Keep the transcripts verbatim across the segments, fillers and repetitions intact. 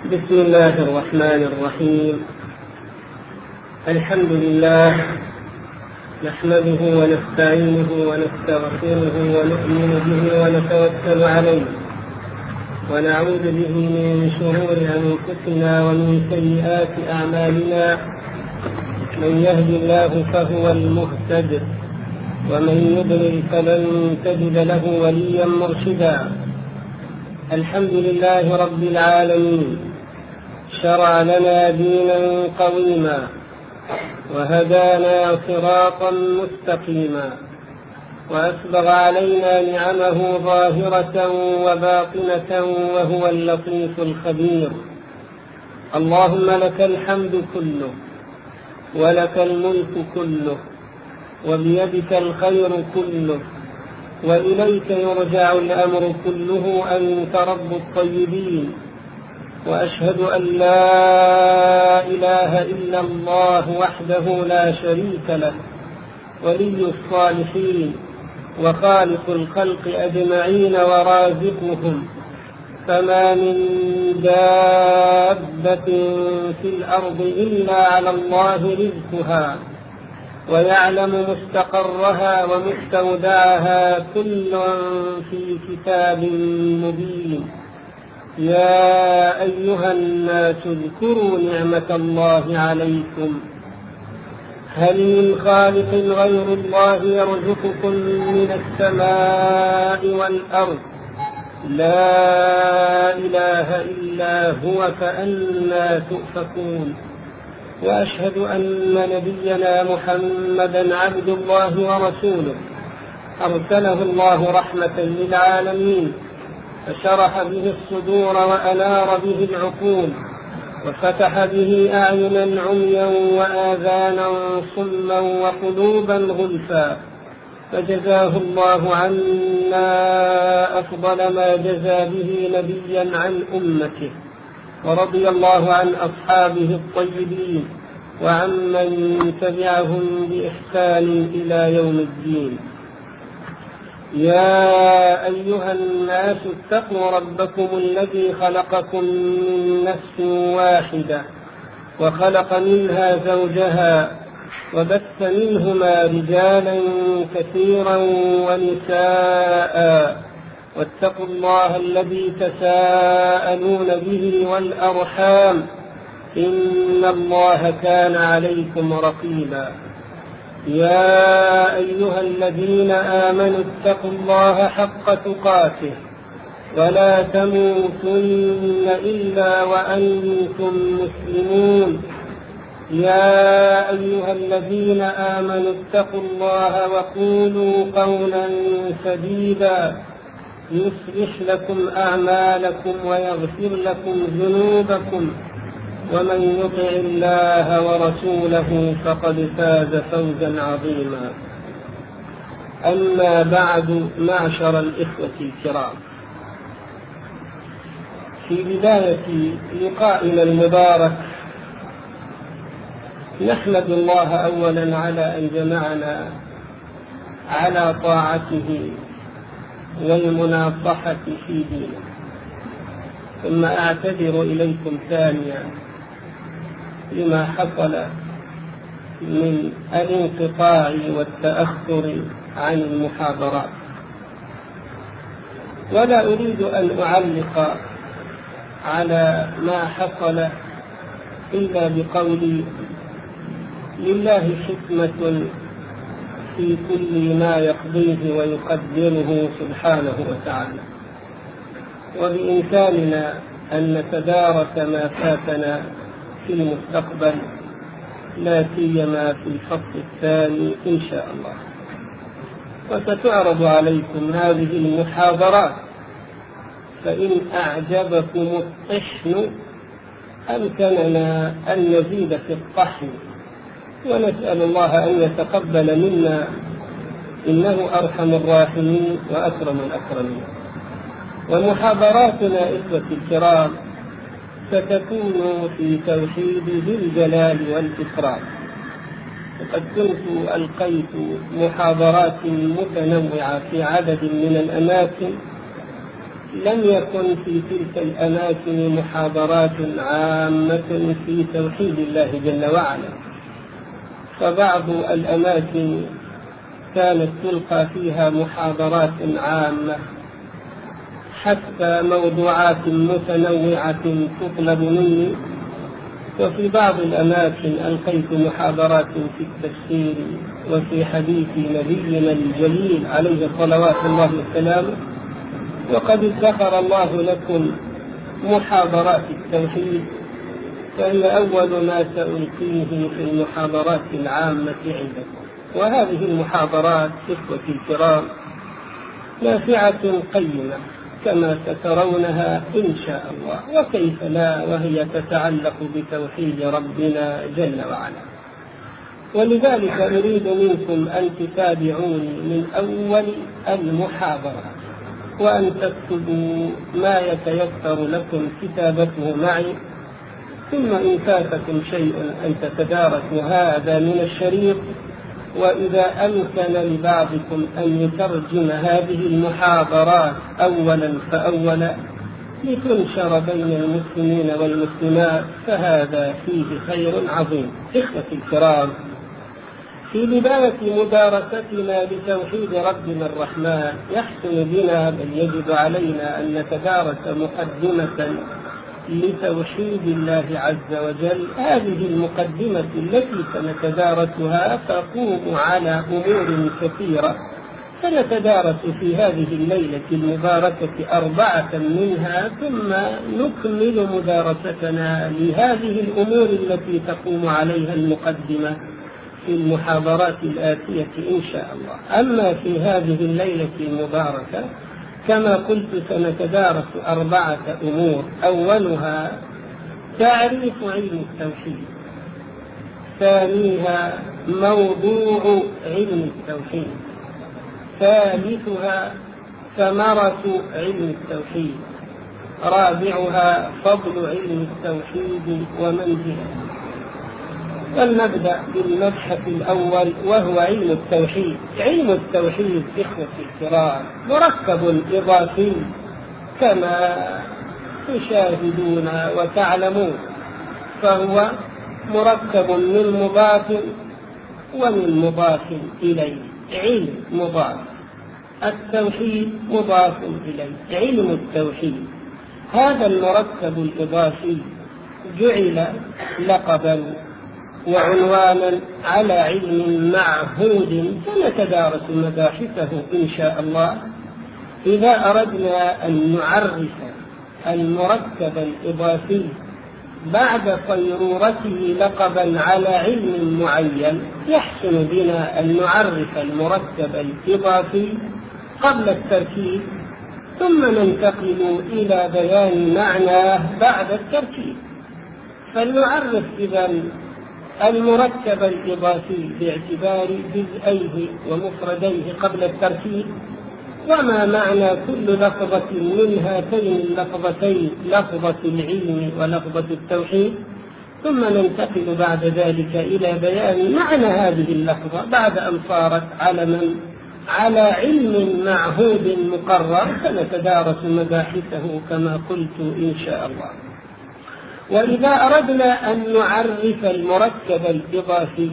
بسم الله الرحمن الرحيم. الحمد لله نحمده ونستعينه ونستغفره ونؤمن به ونتوكل عليه ونعوذ به من شرور أنفسنا ومن سيئات أعمالنا. من يهد الله فهو المهتد ومن يضلل فلن تجد له وليا مرشدا. الحمد لله رب العالمين، شرع لنا دينا قويما وهدانا صراطا مستقيما، وأسبغ علينا نعمه ظاهرة وباطنة وهو اللطيف الخبير. اللهم لك الحمد كله ولك الملك كله وبيدك الخير كله وإليك يرجع الأمر كله، أنت رب الطيبين. وأشهد أن لا إله إلا الله وحده لا شريك له، ولي الصالحين وخالق الخلق أجمعين ورازقهم. فما من دابة في الأرض إلا على الله رزقها ويعلم مستقرها ومستودعها، كل في كتاب مبين. يا أيها الناس اذكروا نعمة الله عليكم، هل من خالق غير الله يرزقكم من السماء والأرض؟ لا إله إلا هو، فأنى تؤفكون. وأشهد أن نبينا محمدا عبد الله ورسوله، أرسله الله رحمة للعالمين، فشرح به الصدور وأنار به العقول، وفتح به أعينا عميا وآذانا صما وقلوبا غلفا، فجزاه الله عنا أفضل ما جزى به نبيا عن أمته. ورضي الله عن أصحابه الطيبين وعمن تبعهم بإحسان إلى يوم الدين. يا أيها الناس اتقوا ربكم الذي خلقكم من نفس واحدة وخلق منها زوجها وبث منهما رجالا كثيرا ونساء، واتقوا الله الذي تساءلون به والأرحام، إن الله كان عليكم رقيبا. يا أيها الذين آمنوا اتقوا الله حق تقاته ولا تموتن إلا وأنتم مسلمون. يا أيها الذين آمنوا اتقوا الله وقولوا قولا سديدا يصلح لكم أعمالكم ويغفر لكم ذنوبكم، ومن يطع الله ورسوله فقد فاز فوزا عظيما. أما بعد، معشر الإخوة الكرام، في بداية لقائنا المبارك نحمد الله أولا على أن جمعنا على طاعته والمناصحة في دينه، ثم أعتذر إليكم ثانيا لما حصل من الانقطاع والتأخر عن المحاضرات. ولا أريد أن أعلق على ما حصل إلا بقولي: لله حكمة في كل ما يقضيه ويقدره سبحانه وتعالى، وبإمكاننا أن نتدارك ما فاتنا في المستقبل، لا سيما في الفصل الثاني إن شاء الله. وستعرض عليكم هذه المحاضرات، فإن أعجبكم الطحن أمكننا أن نزيد في الطحن، ونسأل الله أن يتقبل منا، إنه أرحم الراحمين وأكرم الأكرمين. ومحاضراتنا إخوتي الكرام ستكون في توحيد ذي الجلال والإكرام. وقد كنت ألقيت محاضرات متنوعة في عدد من الأماكن، لم يكن في تلك الأماكن محاضرات عامة في توحيد الله جل وعلا، فبعض الأماكن كانت تلقى فيها محاضرات عامة حتى موضوعات متنوعة تطلب مني، وفي بعض الأماكن ألقيت محاضرات في التفسير وفي حديث نبينا الجليل عليه صلوات الله وسلامه. وقد ادخر الله لكم محاضرات التوحيد، فهي أول ما سألقيه في المحاضرات العامة عندكم. وهذه المحاضرات إخوتي الكرام نافعة قيمة كما سترونها إن شاء الله، وكيف لا وهي تتعلق بتوحيد ربنا جل وعلا. ولذلك أريد منكم أن تتابعوني من أول المحاضرة، وأن تكتبوا ما يتيسر لكم كتابته معي، ثم إن فاتكم شيء أن تتداركوا هذا من الشريط. وإذا أمكن لبعضكم أن يترجم هذه المحاضرات أولا فأولا لتنشر بين المسلمين والمسلمات فهذا فيه خير عظيم. إخوتي الكرام، في بداية مدارستنا لتوحيد ربنا الرحمن يحسن بنا بل يجب علينا أن نتدارس مقدمة لتوحيد الله عز وجل. هذه المقدمة التي سنتدارسها تقوم على أمور كثيرة، سنتدارس في هذه الليلة المباركة أربعة منها، ثم نكمل مدارستنا لهذه الأمور التي تقوم عليها المقدمة في المحاضرات الآتية إن شاء الله. أما في هذه الليلة المباركة كما قلت سنتدارس أربعة أمور. أولها تعريف علم التوحيد، ثانيها موضوع علم التوحيد، ثالثها ثمرة علم التوحيد، رابعها فضل علم التوحيد ومنزلته. فلنبدأ بالمبحث الأول وهو علم التوحيد. علم التوحيد إخوتي الكرام مركب إضافي كما تشاهدون وتعلمون، فهو مركب من مضاف ومن مضاف إليه. علم مضاف، التوحيد مضاف إليه. علم التوحيد هذا المركب الإضافي جعل لقبا وعنوانا على علم معهود سنتدارس مباحثه إن شاء الله. إذا أردنا أن نعرف المركب الإضافي بعد صيرورته لقبا على علم معين يحسن بنا أن نعرف المركب الإضافي قبل التركيب، ثم ننتقل إلى بيان معناه بعد التركيب. فلنعرف إذن المركب الإضافي باعتبار جزئيه ومفرديه قبل التركيب، وما معنى كل لفظة من هاتين اللفظتين، لفظة العلم ولفظة التوحيد. ثم ننتقل بعد ذلك إلى بيان معنى هذه اللفظة بعد أن صارت علما على علم معهود مقرر سنتدارس مباحثه كما قلت إن شاء الله. وإذا أردنا أن نعرف المركب الإضافي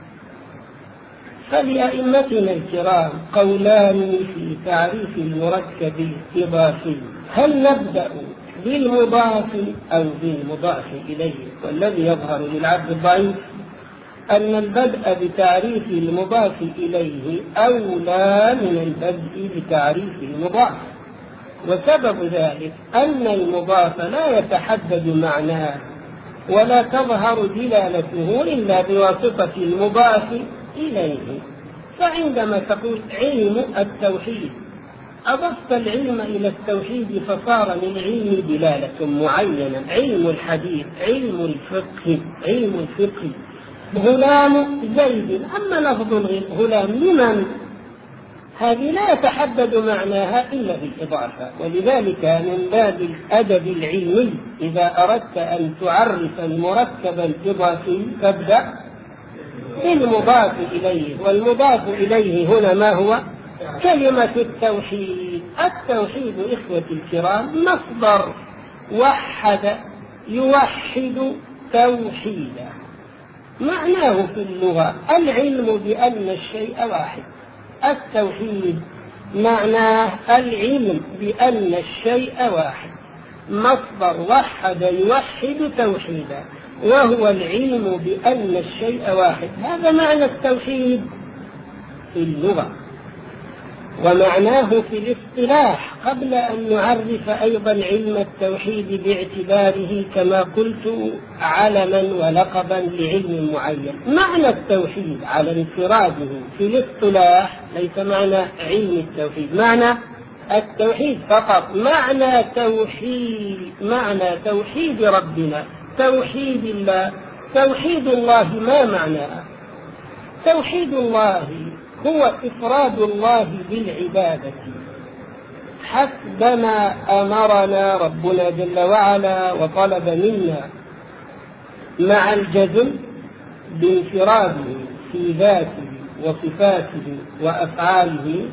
فلأئمتنا الكرام قولان في تعريف المركب الإضافي: هل نبدأ بالمضاف أو بالمضاف إليه؟ والذي يظهر للعبد الضعيف أن البدء بتعريف المضاف إليه أولى من البدء بتعريف المضاف، وسبب ذلك أن المضاف لا يتحدد معناه ولا تظهر دلالته إلا بواسطة المضاف إليه. فعندما تقول علم التوحيد أضفت العلم إلى التوحيد فصار للعلم دلالة معينة: علم الحديث، علم الفقه، علم الفقه، غلام زيد. أما لفظ غلام لمن؟ هذه لا يتحدد معناها إلا بالإضافة. ولذلك من باب الأدب العلمي إذا أردت أن تعرف المركب الإضافي فابدأ بالمضاف إليه، والمضاف إليه هنا ما هو؟ كلمة التوحيد. التوحيد إخوتي الكرام مصدر وحد يوحد توحيدا، معناه في اللغة العلم بأن الشيء واحد. التوحيد معناه العلم بأن الشيء واحد، مصدر وحد يوحد توحيدا، وهو العلم بأن الشيء واحد. هذا معنى التوحيد في اللغة، ومعناه في الاصطلاح، قبل أن نعرف أيضا علم التوحيد باعتباره كما قلت علما ولقبا لعلم معين. معنى التوحيد على انفراده في الاصطلاح ليس معنى علم التوحيد، معنى التوحيد فقط، معنى توحيد معنى توحيد ربنا، توحيد الله. توحيد الله ما معناه؟ توحيد الله هو إفراد الله بالعبادة حسب ما أمرنا ربنا جل وعلا وطلب منا، مع الجزم بانفراده في ذاته وصفاته وأفعاله،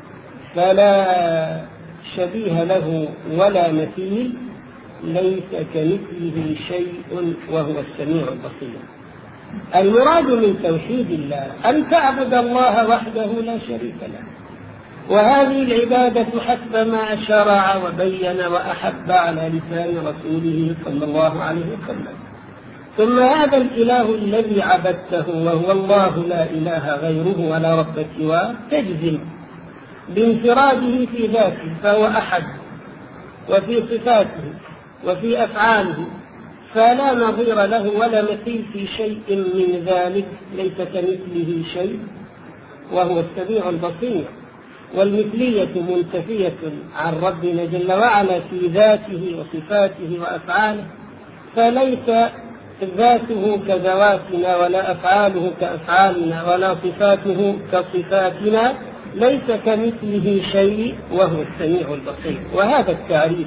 فلا شبيه له ولا مثيل، ليس كمثله شيء وهو السميع البصير. المراد من توحيد الله أن تعبد الله وحده لا شريك له، وهذه العبادة حسب ما شرع وبين وأحب على لسان رسوله صلى الله عليه وسلم. ثم هذا الإله الذي عبدته وهو الله لا إله غيره ولا رب سواه، تجزم بانفراده في ذاته فهو أحد، وفي صفاته وفي أفعاله فلا نظير له ولا مثيل في شيء من ذلك، ليس كمثله شيء وهو السميع البصير. والمثلية منتفية عن ربنا جل وعلا في ذاته وصفاته وأفعاله، فليس ذاته كذواتنا ولا أفعاله كأفعالنا ولا صفاته كصفاتنا، ليس كمثله شيء وهو السميع البصير. وهذا التعريف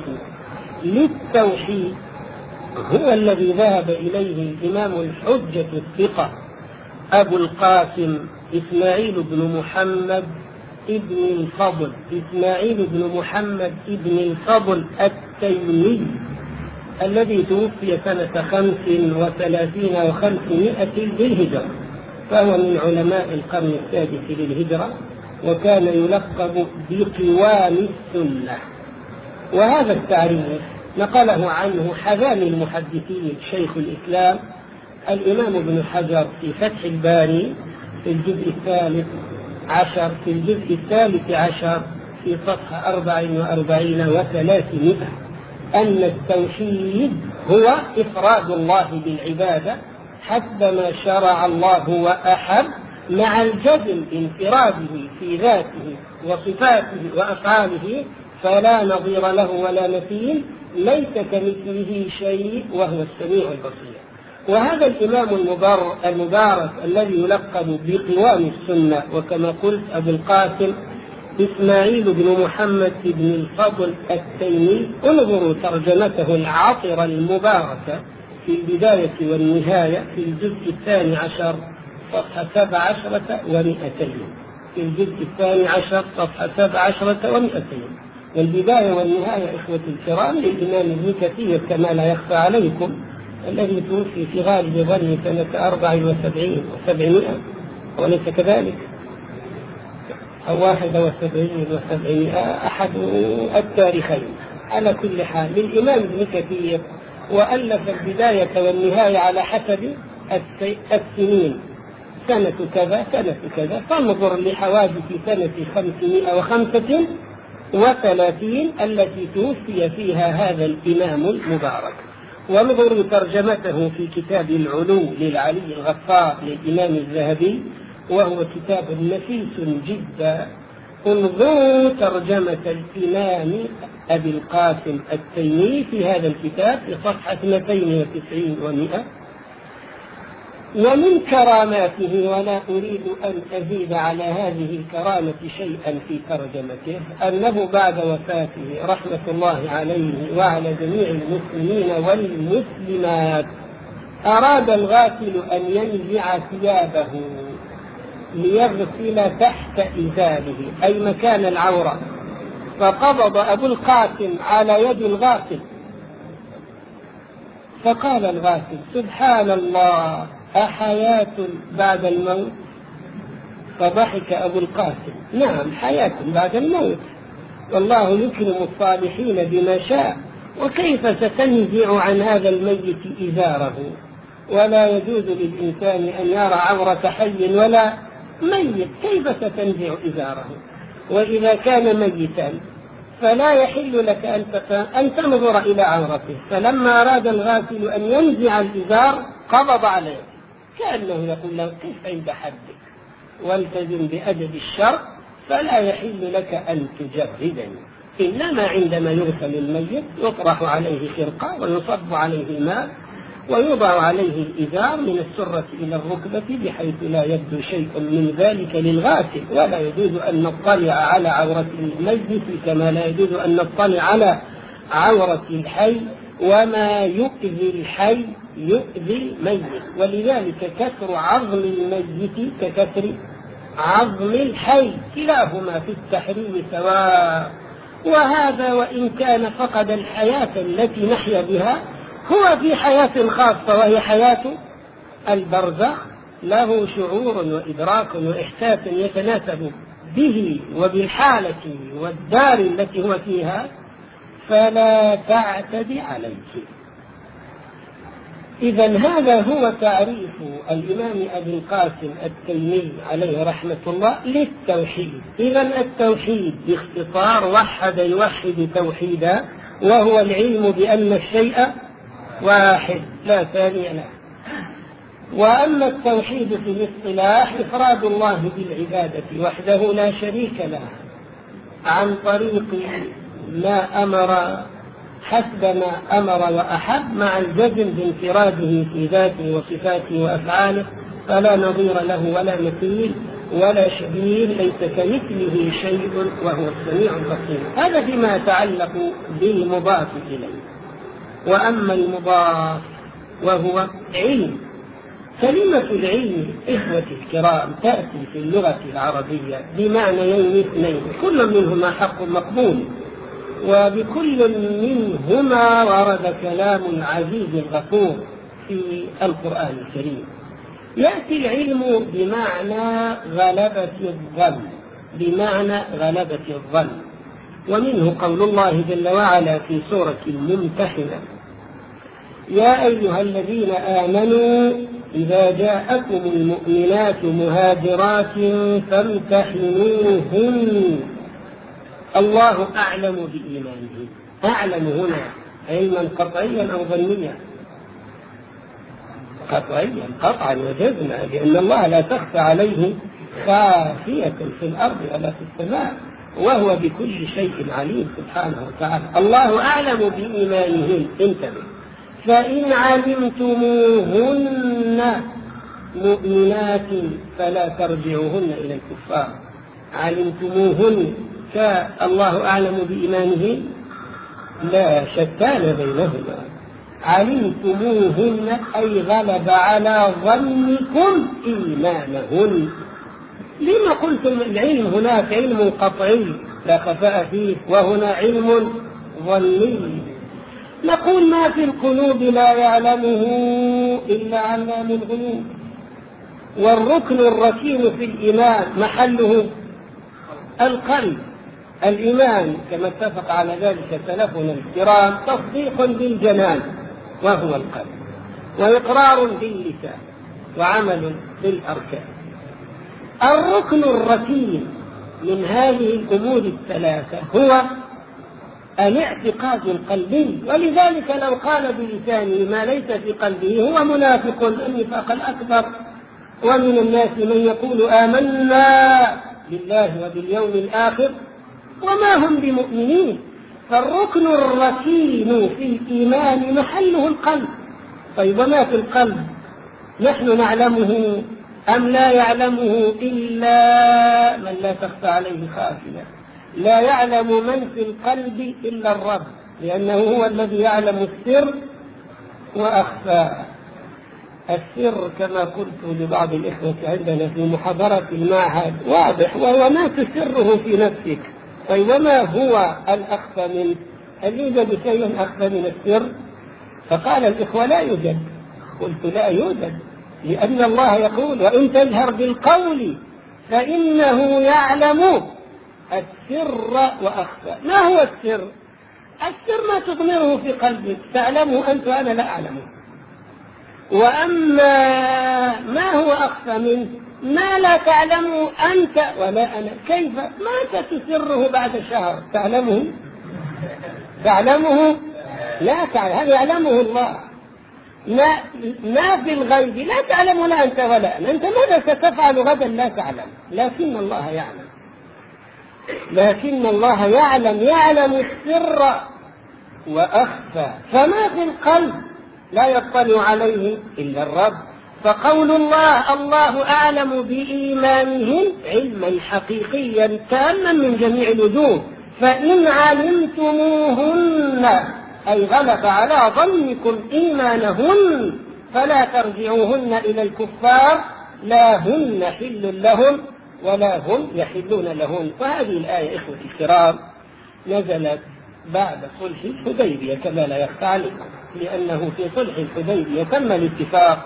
للتوحيد هو الذي ذهب إليه الإمام الحجة الثقة أبو القاسم إسماعيل بن محمد ابن الفضل إسماعيل بن محمد ابن الفضل التيمي، الذي توفي سنة خمس وثلاثين وخمسمائة للهجرة، فهو من علماء القرن السادس للهجرة، وكان يلقب بقوام السنة. وهذا التعريف نقله عنه حذان المحدثين شيخ الإسلام الإمام ابن حجر في فتح الباري في الجزء الثالث عشر في الجزء الثالث عشر في صفحة أربع وأربعين وثلاثمائة، أن التوحيد هو إفراد الله بالعبادة حسب ما شرع الله وأحب، مع الجزم بانفراده في ذاته وصفاته وأفعاله، فلا نظير له ولا مثيل، ليس كمثله شيء وهو السميع البصير. وهذا الإمام المبارك الذي يلقب بقوام السنة، وكما قلت أبو القاسم إسماعيل بن محمد بن الفضل التيمي، انظروا ترجمته العطرة المباركة في البداية والنهاية في الجزء الثاني عشر صفحة سبع عشرة ومئتين، في الجزء الثاني عشر صفحة سبع عشرة ومئتين. والبداية والنهاية إخوتي الكرام للإمام ابن كثير كما لا يخفى عليكم، الذي توفي في غالب ظني سنة أربع وسبعين وسبعمائة، وليس كذلك، أو واحد وسبعين وسبعمائة، أحد التاريخين. على كل حال للإمام ابن كثير، وألف البداية والنهاية على حسب السنين، سنة كذا سنة كذا، فانظر لحوادث سنة خمسمائة وخمسة وثلاثين التي توفي فيها هذا الإمام المبارك. وانظروا ترجمته في كتاب العلو للعلي الغفار للإمام الذهبي، وهو كتاب نفيس جدا. انظروا ترجمة الإمام أبي القاسم التيمي في هذا الكتاب في صفحة اثنتين وتسعين ومئة. ومن كراماته، ولا أريد أن أزيد على هذه الكرامة شيئا في ترجمته، أنه بعد وفاته رحمة الله عليه وعلى جميع المسلمين والمسلمات أراد الغاسل أن ينزع ثيابه ليغسل تحت إزاره، أي مكان العورة، فقبض أبو القاسم على يد الغاسل، فقال الغاسل: سبحان الله، أحياة بعد الموت؟ فضحك أبو القاسم: نعم، حياة بعد الموت، والله يكرم الصالحين بما شاء، وكيف ستنزع عن هذا الميت إزاره؟ ولا يجوز للإنسان أن يرى عورة حي ولا ميت، كيف ستنزع إزاره؟ وإذا كان ميتا فلا يحل لك أن تنظر إلى عورته. فلما أراد الغاسل أن ينزع الإزار قبض عليه، كأنه يقول له: كيف عند حدك، والتزم بأدب الشرع، فلا يحل لك أن تجردني. إنما عندما يغسل الميت يطرح عليه خرقة ويصب عليه ماء ويوضع عليه الإزار من السرة إلى الركبة بحيث لا يبدو شيء من ذلك للغاسل، ولا يجوز أن نطلع على عورة الميت كما لا يجوز أن نطلع على عورة الحي، وما يؤذي الحي يؤذي الميت، ولذلك كسر عظم الميت ككسر عظم الحي، كلاهما في التحريم سواء. وهذا وإن كان فقد الحياة التي نحيا بها، هو في حياة خاصة وهي حياة البرزخ، له شعور وإدراك وإحساس يتناسب به وبالحالة والدار التي هو فيها، فلا تعتدي عليه. إذن هذا هو تعريف الإمام أبي القاسم التيمي عليه رحمة الله للتوحيد. إذن التوحيد باختصار وحد يوحد توحيدا، وهو العلم بأن الشيء واحد لا ثاني له. وأما التوحيد في الاصطلاح إفراد الله بالعبادة وحده لا شريك له عن طريق ما أمر حسب ما أمر وأحب، مع الجزم بانفراده في ذاته وصفاته وأفعاله، فلا نظير له ولا مثيل ولا شبيه، ليس كمثله شيء وهو السميع البصير. هذا فيما يتعلق بالمضاف إليه. وأما المضاف وهو علم، كلمة العلم إخوة الكرام تأتي في اللغة العربية بمعنيين اثنين، كل منهما حق مقبول، وبكل منهما ورد كلام عزيز غفور في القرآن الكريم. يأتي العلم بمعنى غلبة الظن، بمعنى غلبة الظن، ومنه قول الله جل وعلا في سورة الممتحنة: يا أيها الذين آمنوا إذا جاءكم المؤمنات مهاجرات فامتحنوهن الله أعلم بإيمانهن. أعلم هنا علما قطعيا أو ظنيا؟ قطعيا، قطعا وجزما، لأن الله لا تخفى عليه خافية في الأرض ولا في السماء، وهو بكل شيء عليم سبحانه وتعالى. الله أعلم بإيمانهن. انتبه: فإن علمتموهن مؤمنات فلا ترجعوهن إلى الكفار. علمتموهن فالله أعلم بإيمانهن؟ لا، شتان بينهما. علمتموهن أي غلب على ظنكم إيمانهن. لما قلتم العلم هناك علم قطعي لا خفاء فيه، وهنا علم ظني؟ نقول: ما في القلوب لا يعلمه إلا علام الغيوب، والركن الركين في الإيمان محله القلب. الإيمان كما اتفق على ذلك سلفنا الكرام تصديق بالجنان وهو القلب، وإقرار باللسان، وعمل بالأركان. الركن الركين من هذه الأمور الثلاثة هو الاعتقاد القلبي، ولذلك لو قال بلسانه ما ليس في قلبه هو منافق النفاق الأكبر. ومن الناس من يقول آمنا بالله وباليوم الآخر وما هم بمؤمنين. فالركن الركين في الإيمان محله القلب. طيب، وما في القلب نحن نعلمه أم لا يعلمه إلا من لا تخفى عليه خافية؟ لا يعلم من في القلب إلا الرب، لأنه هو الذي يعلم السر وأخفى. السر كما قلت لبعض الإخوة عندنا في محاضرة المعهد واضح، وهو ما تسره في نفسك طيب وما هو الأخفى منه؟ هل يوجد شيء أخفى من السر؟ فقال الإخوة لا يوجد. قلت لا يوجد، لأن الله يقول وإن تجهر بالقول فإنه يعلم السر وأخفى. ما هو السر؟ السر ما تضمره في قلبك تعلمه أنت وأنا لا أعلمه. وأما ما هو أخفى منه ما لا تعلمه أنت ولا أنا. كيف ما تسره بعد شهر تعلمه؟ تعلمه؟ لا تعلم، هذا يعلمه الله. ما, ما في الغيب لا تعلم لا أنت ولا أنا. أنت ماذا ستفعل غدا لا تعلم، لكن الله يعلم. لكن الله يعلم، يعلم السر وأخفى. فما في القلب لا يطلع عليه إلا الرب. فقول الله الله أعلم بإيمانهم علما حقيقيا تاما من جميع الوجوه. فإن علمتموهن أي غلب على ظنكم إيمانهن فلا ترجعوهن إلى الكفار لا هن حل لهم ولا هم يحلون لهن. وهذه الآية إخوتي الكرام نزلت بعد صلح الحديبية كما لا يخفى عليكم، لأنه في صلح الحديبية تم الاتفاق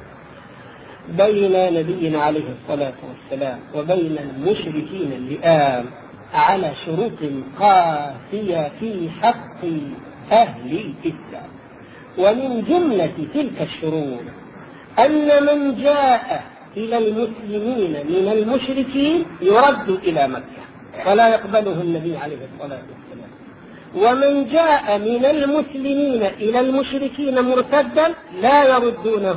بين نبينا عليه الصلاة والسلام وبين المشركين اللئام على شروط قاسية في حق أهل الإسلام. ومن جملة تلك الشروط أن من جاء إلى المسلمين من المشركين يرد إلى مكة فلا يقبله النبي عليه الصلاة والسلام، ومن جاء من المسلمين إلى المشركين مرتدا لا يردونه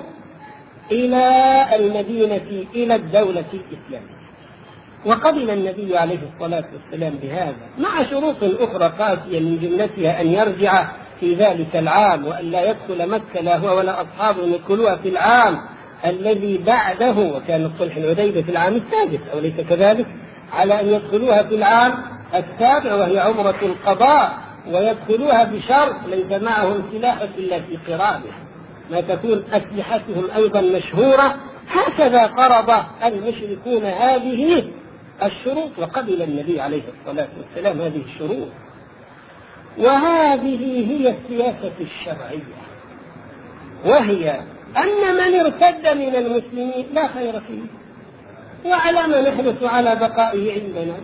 إلى المدينة إلى الدولة الإسلامية. وقبل النبي عليه الصلاة والسلام بهذا مع شروط أخرى قاسية من جملتها أن يرجع في ذلك العام وأن لا يدخل مكة لا هو ولا أصحابه يدخلوها في العام الذي بعده، وكان الصلح الحديبية في العام السادس أو ليس كذلك، على أن يدخلوها في العام السابع وهي عمرة القضاء، ويدخلوها بشرط ليس معهم سلاح إلا في قرابه ما تكون أسلحتهم أيضا مشهورة. هكذا فرض المشركون هذه الشروط وقبل النبي عليه الصلاة والسلام هذه الشروط. وهذه هي السياسة الشرعية، وهي أن من ارتد من المسلمين لا خير فيه، وعلى ما نحرص على بقائه عندنا.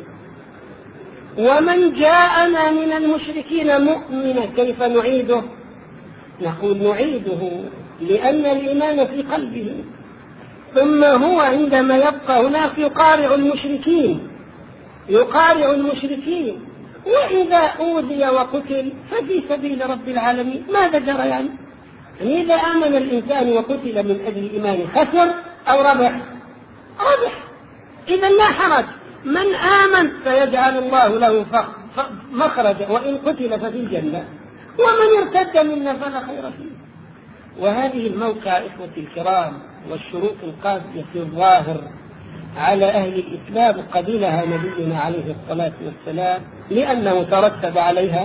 ومن جاءنا من المشركين مؤمنا كيف نعيده؟ نقول نعيده لأن الإيمان في قلبه، ثم هو عندما يبقى هناك يقارع المشركين يقارع المشركين وإذا أوذي وقتل ففي سبيل رب العالمين. ماذا جرى يعني؟ يعني إذا آمن الإنسان وقتل من أجل الإيمان خسر أو ربح؟ ربح. إذا لا حرج، من آمن فيجعل الله له مخرجا وإن قتل ففي الجنة، ومن ارتد منا فلا خير فيه. وهذه الموقع إخوتي الكرام والشروط القاسية في الظاهر على أهل الإسلام قبلها نبينا عليه الصلاة والسلام لأنه ترتب عليها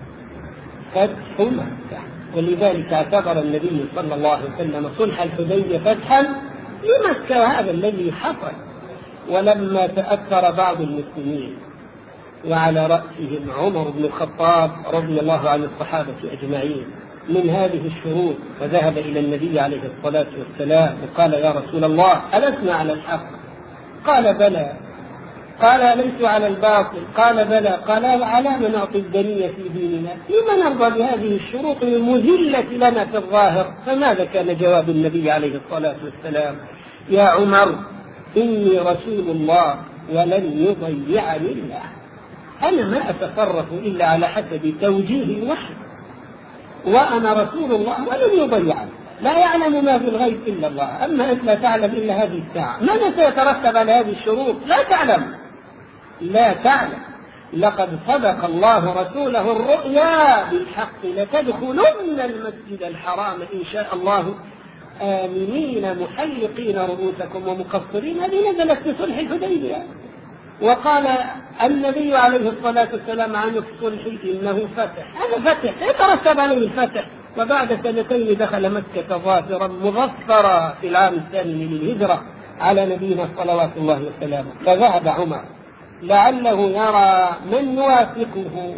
فتح مكة. ولذلك اعتبر النبي صلى الله عليه وسلم صلح الحديبية فتحا لمكة، وهذا الذي حصل. ولما تأثر بعض المسلمين وعلى رأسهم عمر بن الخطاب رضي الله عن الصحابة أجمعين من هذه الشروط، فذهب إلى النبي عليه الصلاة والسلام وقال يا رسول الله ألسنا على الحق؟ قال بلى. قال ليس على الباطل؟ قال بلى. قال على من نعطي الدنية في ديننا؟ لما نرضى بهذه الشروط المذلة لنا في الظاهر؟ فماذا كان جواب النبي عليه الصلاة والسلام؟ يا عمر إني رسول الله ولن يضيعني الله، أنا ما أتصرف إلا على حسب توجيه الوحي، وأنا رسول الله ولن يضيعني، لا يعلم ما في الغيب إلا الله، أما أنت لا تعلم إلا هذه الساعة. ماذا سيترتب على هذه الشروط؟ لا تعلم لا تعلم. لقد صدق الله رسوله الرؤيا بالحق لتدخلن المسجد الحرام إن شاء الله آمنين محلقين رؤوسكم ومقصرين. هذه نزلت في صلح الحديبية. وقال النبي عليه الصلاة والسلام عن الصلح إنه فتح. هذا فتح يترتب عليه الفتح. وبعد سنتين دخل مكة ظافرا مظفرا في العام الثاني للهجرة على نبينا صلوات الله وسلامه. فذهب عمر لعله يرى من يوافقه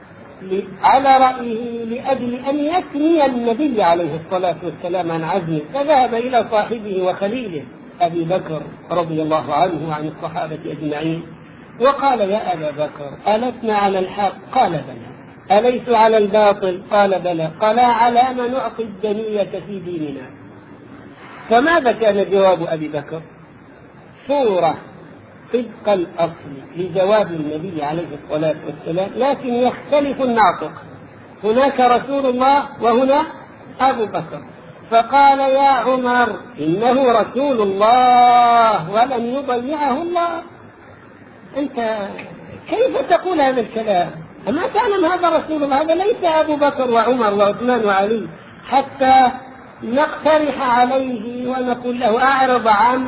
على رأيه لأجل أن يثني النبي عليه الصلاة والسلام عن عزمه، فذهب إلى صاحبه وخليله أبي بكر رضي الله عنه وعن الصحابة أجمعين وقال: يا أبا بكر، ألسنا على الحق؟ قال: بلى. أليس على الباطل؟ قال: بلى. قال: على ما نعطي الدنية في ديننا؟ فماذا كان جواب أبي بكر؟ صورة طبق الأصل لجواب النبي عليه الصلاة والسلام، لكن يختلف الناطق، هناك رسول الله وهنا أبو بكر. فقال: يا عمر، إنه رسول الله ولن يضيعه الله. أنت كيف تقول هذا الكلام؟ أما تعلم هذا رسول الله، هذا ليس أبو بكر وعمر وعثمان وعلي حتى نقترح عليه ونقول له أعرض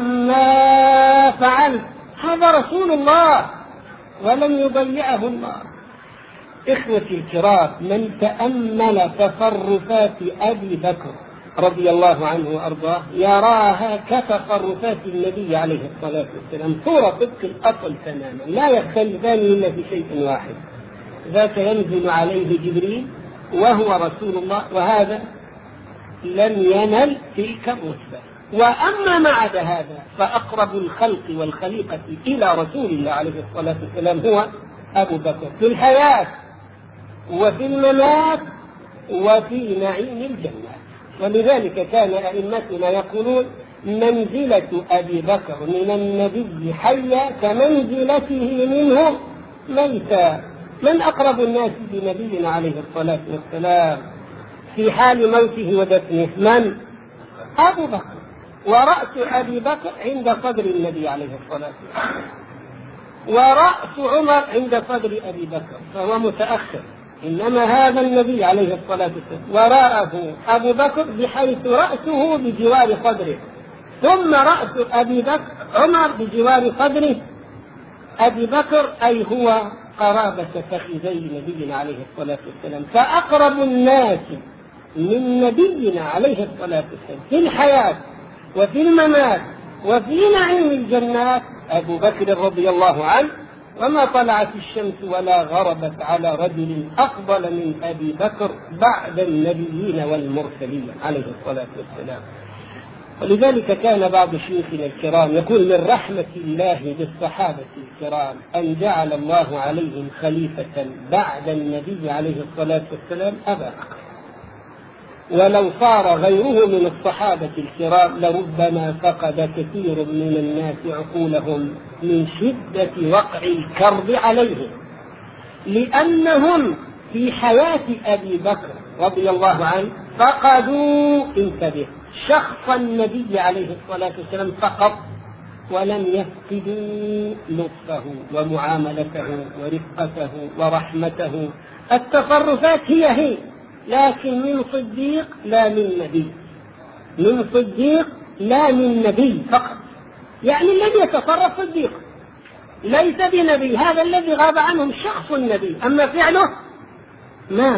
عما فعلت. هذا رسول الله ولن يضيعه الله. إخوتي الكرام، من تأمل تصرفات أبي بكر رضي الله عنه وأرضاه يراها كتصرفات النبي عليه الصلاة والسلام، صورة طبق الأصل تماما، لا يختلفان إلا في شيء واحد: ذاك ينزل عليه جبريل وهو رسول الله، وهذا لم ينل تلك الرتبة. وأما ما عدا هذا فأقرب الخلق والخليقة إلى رسول الله عليه الصلاة والسلام هو أبو بكر، في الحياة وفي الممات وفي نعيم الجنة. ولذلك كان أئمتنا يقولون: منزلة أبي بكر من النبي حيا كمنزلته منه ميتا. من أقرب الناس بنبينا عليه الصلاة والسلام في حال موته ودفنه؟ من؟ أبو بكر. ورأس أبي بكر عند صدر النبي عليه الصلاة والسلام، ورأس عمر عند صدر أبي بكر، فهو متأخر. إنما هذا النبي عليه الصلاة والسلام وراءه أبو بكر بحيث رأسه بجوار صدره، ثم رأس أبي بكر عمر بجوار صدره أبي بكر، أي هو قرابة فخذي نبينا عليه الصلاة والسلام. فأقرب الناس من نبينا عليه الصلاة والسلام في الحياة وفي الممات وفي نعيم الجنات أبو بكر رضي الله عنه. وما طلعت الشمس ولا غربت على رجل أفضل من أبي بكر بعد النبيين والمرسلين عليه الصلاة والسلام. ولذلك كان بعض شيوخنا الكرام يقول: من رحمة الله بالصحابة الكرام أن جعل الله عليهم خليفة بعد النبي عليه الصلاة والسلام أبا بكر، ولو صار غيره من الصحابة الكرام لربما فقد كثير من الناس عقولهم من شدة وقع الكرب عليهم، لأنهم في حياة أبي بكر رضي الله عنه فقدوا، انتبه، شخص النبي عليه الصلاة والسلام فقط، ولم يفقدوا لطفه ومعاملته ورفقته ورحمته. التصرفات هي هي، لكن من صديق لا من نبي، من صديق لا من نبي فقط. يعني الذي يتصرف صديق ليس بنبي، هذا الذي غاب عنهم شخص النبي، أما فعله ما.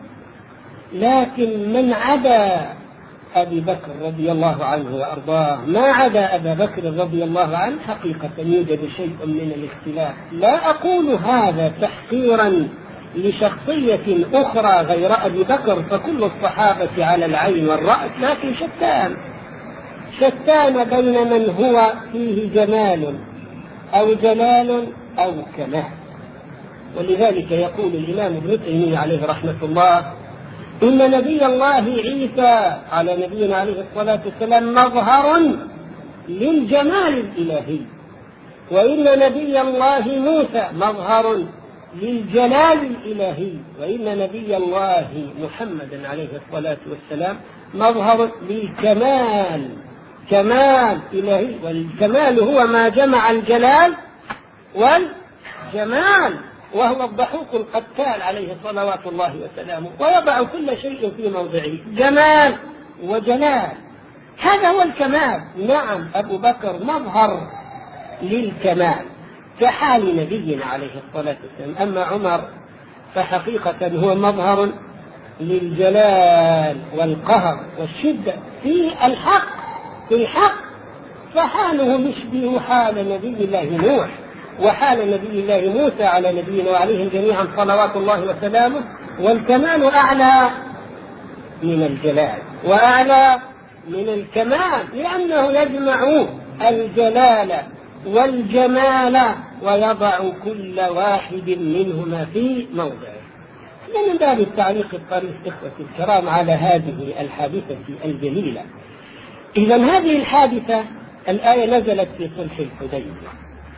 لكن من عدا أبي بكر رضي الله عنه وأرضاه، ما عدا أبا بكر رضي الله عنه، حقيقة يوجد شيء من الاختلاف. لا أقول هذا تحقيرا لشخصية أخرى غير أبي بكر، فكل الصحابة على العين والرأس، لكن شتان شتان بين من هو فيه جمال أو جلال أو كمال. ولذلك يقول الإمام ابن تيمية عليه رحمة الله: إن نبي الله عيسى على نبينا عليه الصلاة والسلام مظهر للجمال الإلهي، وإن نبي الله موسى مظهر للجلال الإلهي، وإن نبي الله محمد عليه الصلاة والسلام مظهر للكمال، كمال إلهي. والكمال هو ما جمع الجلال والجمال، وهو الضحوك القتال عليه صلوات الله وسلامه، ويضع كل شيء في موضعه، جمال وجلال، هذا هو الكمال. نعم، أبو بكر مظهر للكمال كحال نبينا عليه الصلاة والسلام. أما عمر فحقيقة هو مظهر للجلال والقهر والشدة في الحق، في الحق فحاله يشبه حال نبي الله نوح وحال نبي الله موسى على نبينا وعليهم جميعا صلوات الله وسلامه. والكمال أعلى من الجلال وأعلى من الكمال، لأنه يجمع الجلال والجمال ويضع كل واحد منهما في موضعه. من باب التعليق الطريف إخوتي الكرام على هذه الحادثة الجليلة. إذن هذه الحادثة الآية نزلت في صلح الحديبية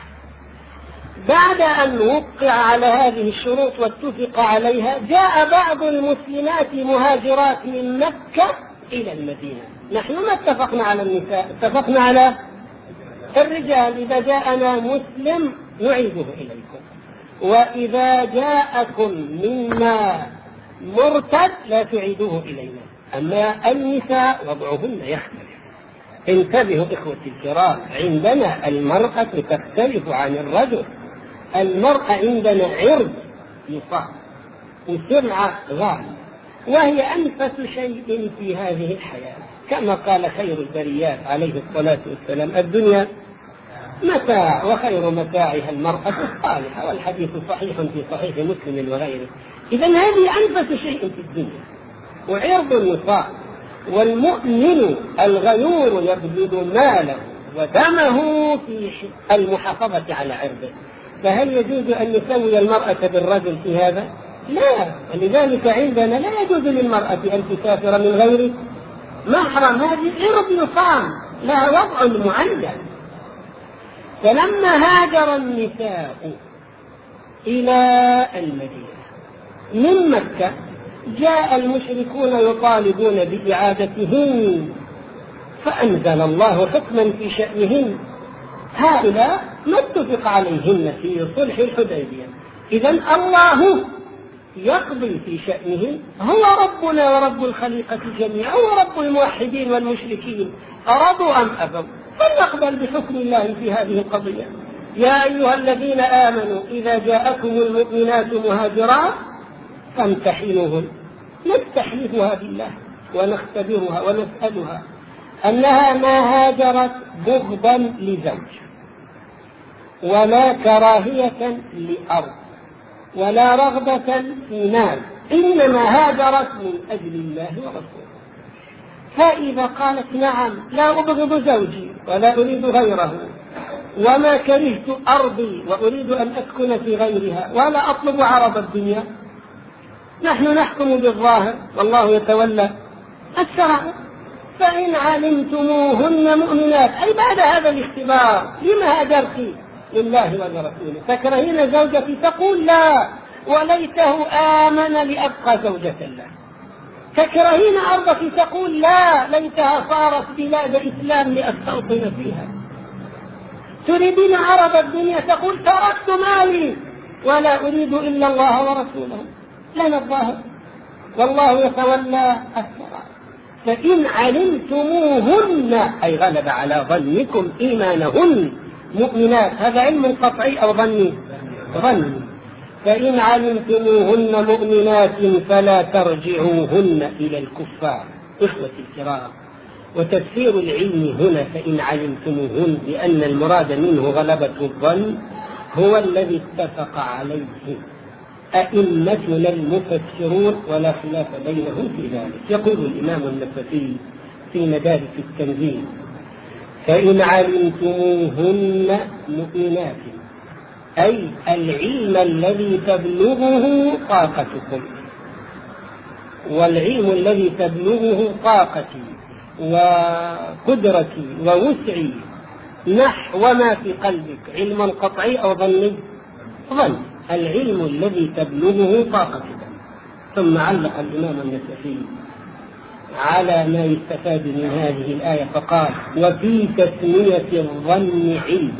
بعد أن وقع على هذه الشروط واتفق عليها. جاء بعض المسلمات مهاجرات من مكة إلى المدينة. نحن ما اتفقنا على النساء، اتفقنا على الرجال. إذا جاءنا مسلم نعيده إليكم، وإذا جاءكم منا مرتد لا تعيدوه إلينا. أما النساء وضعهن يختلف. انتبهوا إخوتي الكرام، عندنا المرأة تختلف عن الرجل. المرأة عندنا عرض يصاب وسمعة غالية، وهي أنفس شيء في هذه الحياة، كما قال خير البريات عليه الصلاة والسلام: الدنيا متاع وخير متاعها المرأة الصالحة. والحديث صحيح في صحيح مسلم وغيره. إذن هذه أنفس شيء في الدنيا وعرض النصاب. والمؤمن الغيور يبذل ماله ودمه في المحافظة على عرضه. فهل يجوز أن نسوي المرأة بالرجل في هذا؟ لا. ولذلك عندنا لا يجوز للمرأة أن تسافر من غير محرم. هذه عرض يصام لها وضع معين. فلما هاجر النساء إلى المدينة من مكة جاء المشركون يطالبون بإعادتهن، فأنزل الله حكما في شأنهن. هؤلاء ما اتفق عليهن في صلح الحديبية. إذن الله يقضي في شأنهن. هو ربنا ورب الخليقة جميعا، هو رب الموحدين والمشركين، أرادوا أم أبوا. فلنقبل بحكم الله في هذه القضية. يا أيها الذين آمنوا إذا جاءكم المؤمنات مهاجرات فامتحنوهن. نستحلفها بالله ونختبرها ونسألها أنها ما هاجرت بغضا لزوج ولا كراهية لأرض ولا رغبة في مال، إنما هاجرت من أجل الله ورسوله. فإذا قالت: نعم، لا أبغض زوجي ولا أريد غيره، وما كرهت أرضي وأريد أن أسكن في غيرها، ولا أطلب عرض الدنيا، نحن نحكم بالظاهر والله يتولى السرائر. فإن علمتموهن مؤمنات، أي بعد هذا الاختبار، لما هاجرت لله ولرسوله؟ تكرهين زوجتي؟ تقول: لا، وليته آمن لأبقى زوجة الله. تكرهين أرضك؟ تقول: لا، ليتها صارت بلاد إسلام لأستوطن فيها. تريدين عرض الدنيا؟ تقول: تركت مالي ولا أريد إلا الله ورسوله. لنا الظاهر والله يتولى السرائر. فإن علمتموهن، أي غلب على ظنكم إيمانهن، مؤمنات، هذا علم قطعي أو ظني؟ ظني. فإن علمتموهن مؤمنات فلا ترجعوهن إلى الكفار. إخوتي الكرام، وتفسير العلم هنا فإن علمتموهن بأن المراد منه غلبة الظن هو الذي اتفق عليه أئمتنا المفسرون ولا خلاف بينهم في ذلك. يقول الإمام النفسي في مدارك التنزيل: فإن علمتموهن مؤمنات، أي العلم الذي تبلغه طاقتكم، والعلم الذي تبلغه طاقتي وقدرتي ووسعي نحو ما في قلبك، علما قطعي أو ظني؟ ظن. العلم الذي تبلغه طاقتك. ثم علق الإمام النسفي على ما يستفاد من هذه الآية فقال: وفي تسمية الظن علم،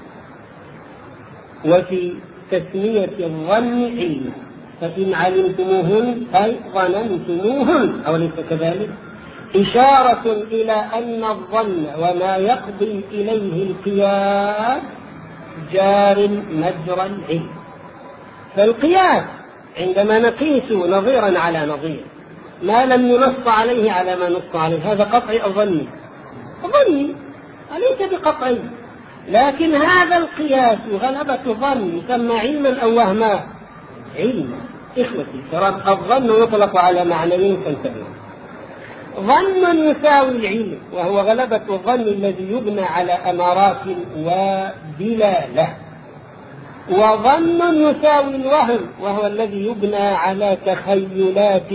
وفي تسمية الظن علم. فإن علمتموهن أي ظننتموهن، أو ليس كذلك؟ إشارة إلى أن الظن وما يقضي إليه القياس جار مجرى العلم. فالقياس عندما نقيس نظيرا على نظير ما لم ينص عليه على ما نص عليه، هذا قطعي أو ظني؟ ظني، أليس بقطعي. لكن هذا القياس غلبة ظن يسمى علما أو وهما؟ علما. إخوتي الكرام، الظن يطلق على معنيين فانتبهوا. ظن يساوي العلم وهو غلبة الظن الذي يبنى على أمارات ودلالة، وظن يساوي الوهم وهو الذي يبنى على تخيلات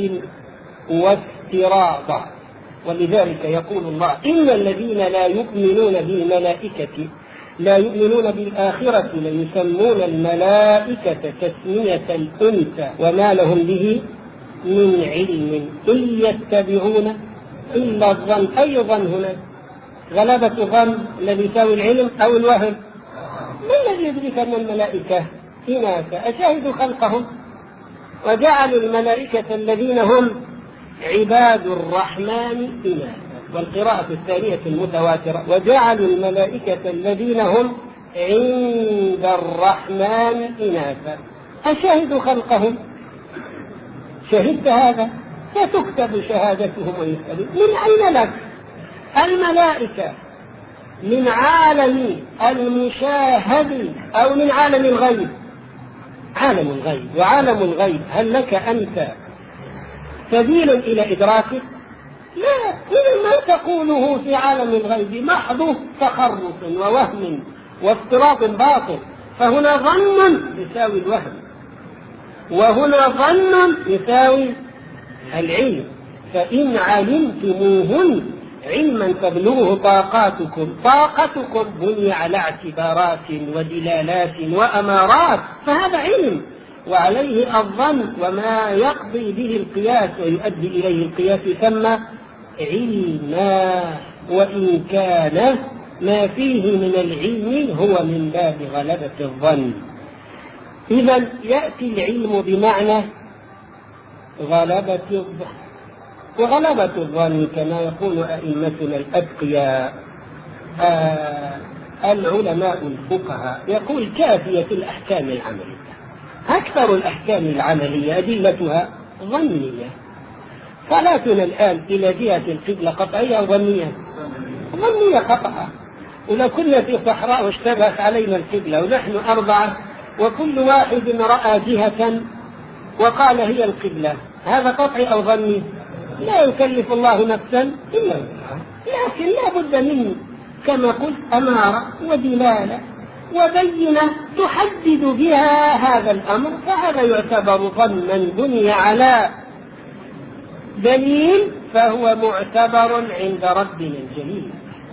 وافتراضات. ولذلك يقول الله: إن الذين لا يؤمنون بالملائكة لا يؤمنون بالآخرة ليسمون الملائكة تسمية الأنثى وما لهم به من علم إن يتبعون إلا الظن. أي ظن هنا؟ غلبة ظن الذي يساوي العلم أو الوهم؟ ما الذي يدرك أن الملائكة إناثا؟ أشاهدوا خلقهم وجعلوا الملائكة الذين هم عباد الرحمن إناثا. والقراءة الثانية المتواترة: وجعلوا الملائكة الذين هم عند الرحمن إناثا. أشاهدوا خلقهم؟ شهدت هذا؟ ستكتب شهادتهم ويسألون: من أين لك؟ الملائكة من عالم المشاهد أو من عالم الغيب؟ عالم الغيب. وعالم الغيب هل لك أنت سبيل إلى إدراكه؟ لا. إذا ما تقوله في عالم الغيب محض تخرص ووهم وافتراض باطل. فهنا ظن يساوي الوهم، وهنا ظن يساوي العلم. فإن علمتموهن علما تبلغه طاقاتكم. طاقتكم بني على اعتبارات ودلالات وأمارات، فهذا علم، وعليه الظن وما يقضي به القياس ويؤدي إليه القياس يسمى علما، وإن كان ما فيه من العلم هو من باب غلبة الظن. إذا يأتي العلم بمعنى غلبة الظن. وغلبة الظن كما يقول أئمتنا الأتقياء آه العلماء الفقهاء يقول كافية الأحكام العملية. أكثر الأحكام العملية أدلتها ظنية. صلاتنا الآن إلى جهة القبلة قطعية أو ظنية؟ ظنية قطعة. ولو كنا في صحراء واشتبهت علينا القبلة ونحن أربعة وكل واحد رأى جهة وقال هي القبلة، هذا قطعي أو ظني؟ لا يكلف الله نفسا إلا وسعها، لكن لا بد من كما قلت أمارة ودلالة وبينة تحدد بها هذا الأمر، فهذا يعتبر ظنا بني على دليل فهو معتبر عند ربنا الجليل.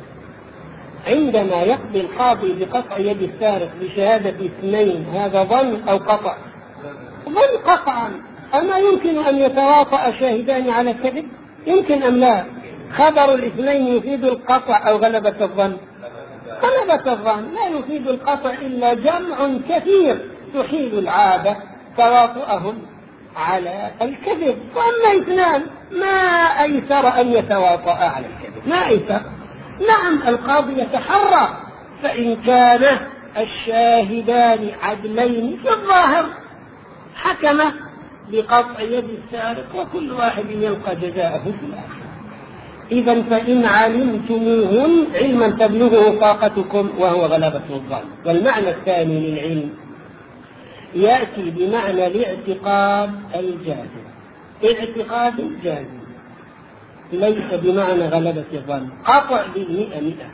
عندما يقضي القاضي بقطع يد السارق بشهادة اثنين، هذا ظن أو قطع؟ ظن قطعا. أما يمكن أن يتواطأ شاهدان على الكذب؟ يمكن أم لا؟ خبر الاثنين يفيد القطع أو غلبة الظن؟ غلبة الظن. لا يفيد القطع إلا جمع كثير تحيل العادة تواطؤهم على الكذب. وأما اثنان ما أيسر أن يتواطأ على الكذب، ما أيسر. نعم القاضي يتحرى، فإن كان الشاهدان عدلين في الظاهر حكم بقطع يد السارق وكل واحد يلقى جزاءه في الآخرة. إذا فإن علمتموهن علما تبلغه طاقتكم وهو غلبة الظن. والمعنى الثاني للعلم يأتي بمعنى الاعتقاد الجازم. اعتقاد جازم ليس بمعنى غلبة الظن. قطع بالمئة مئة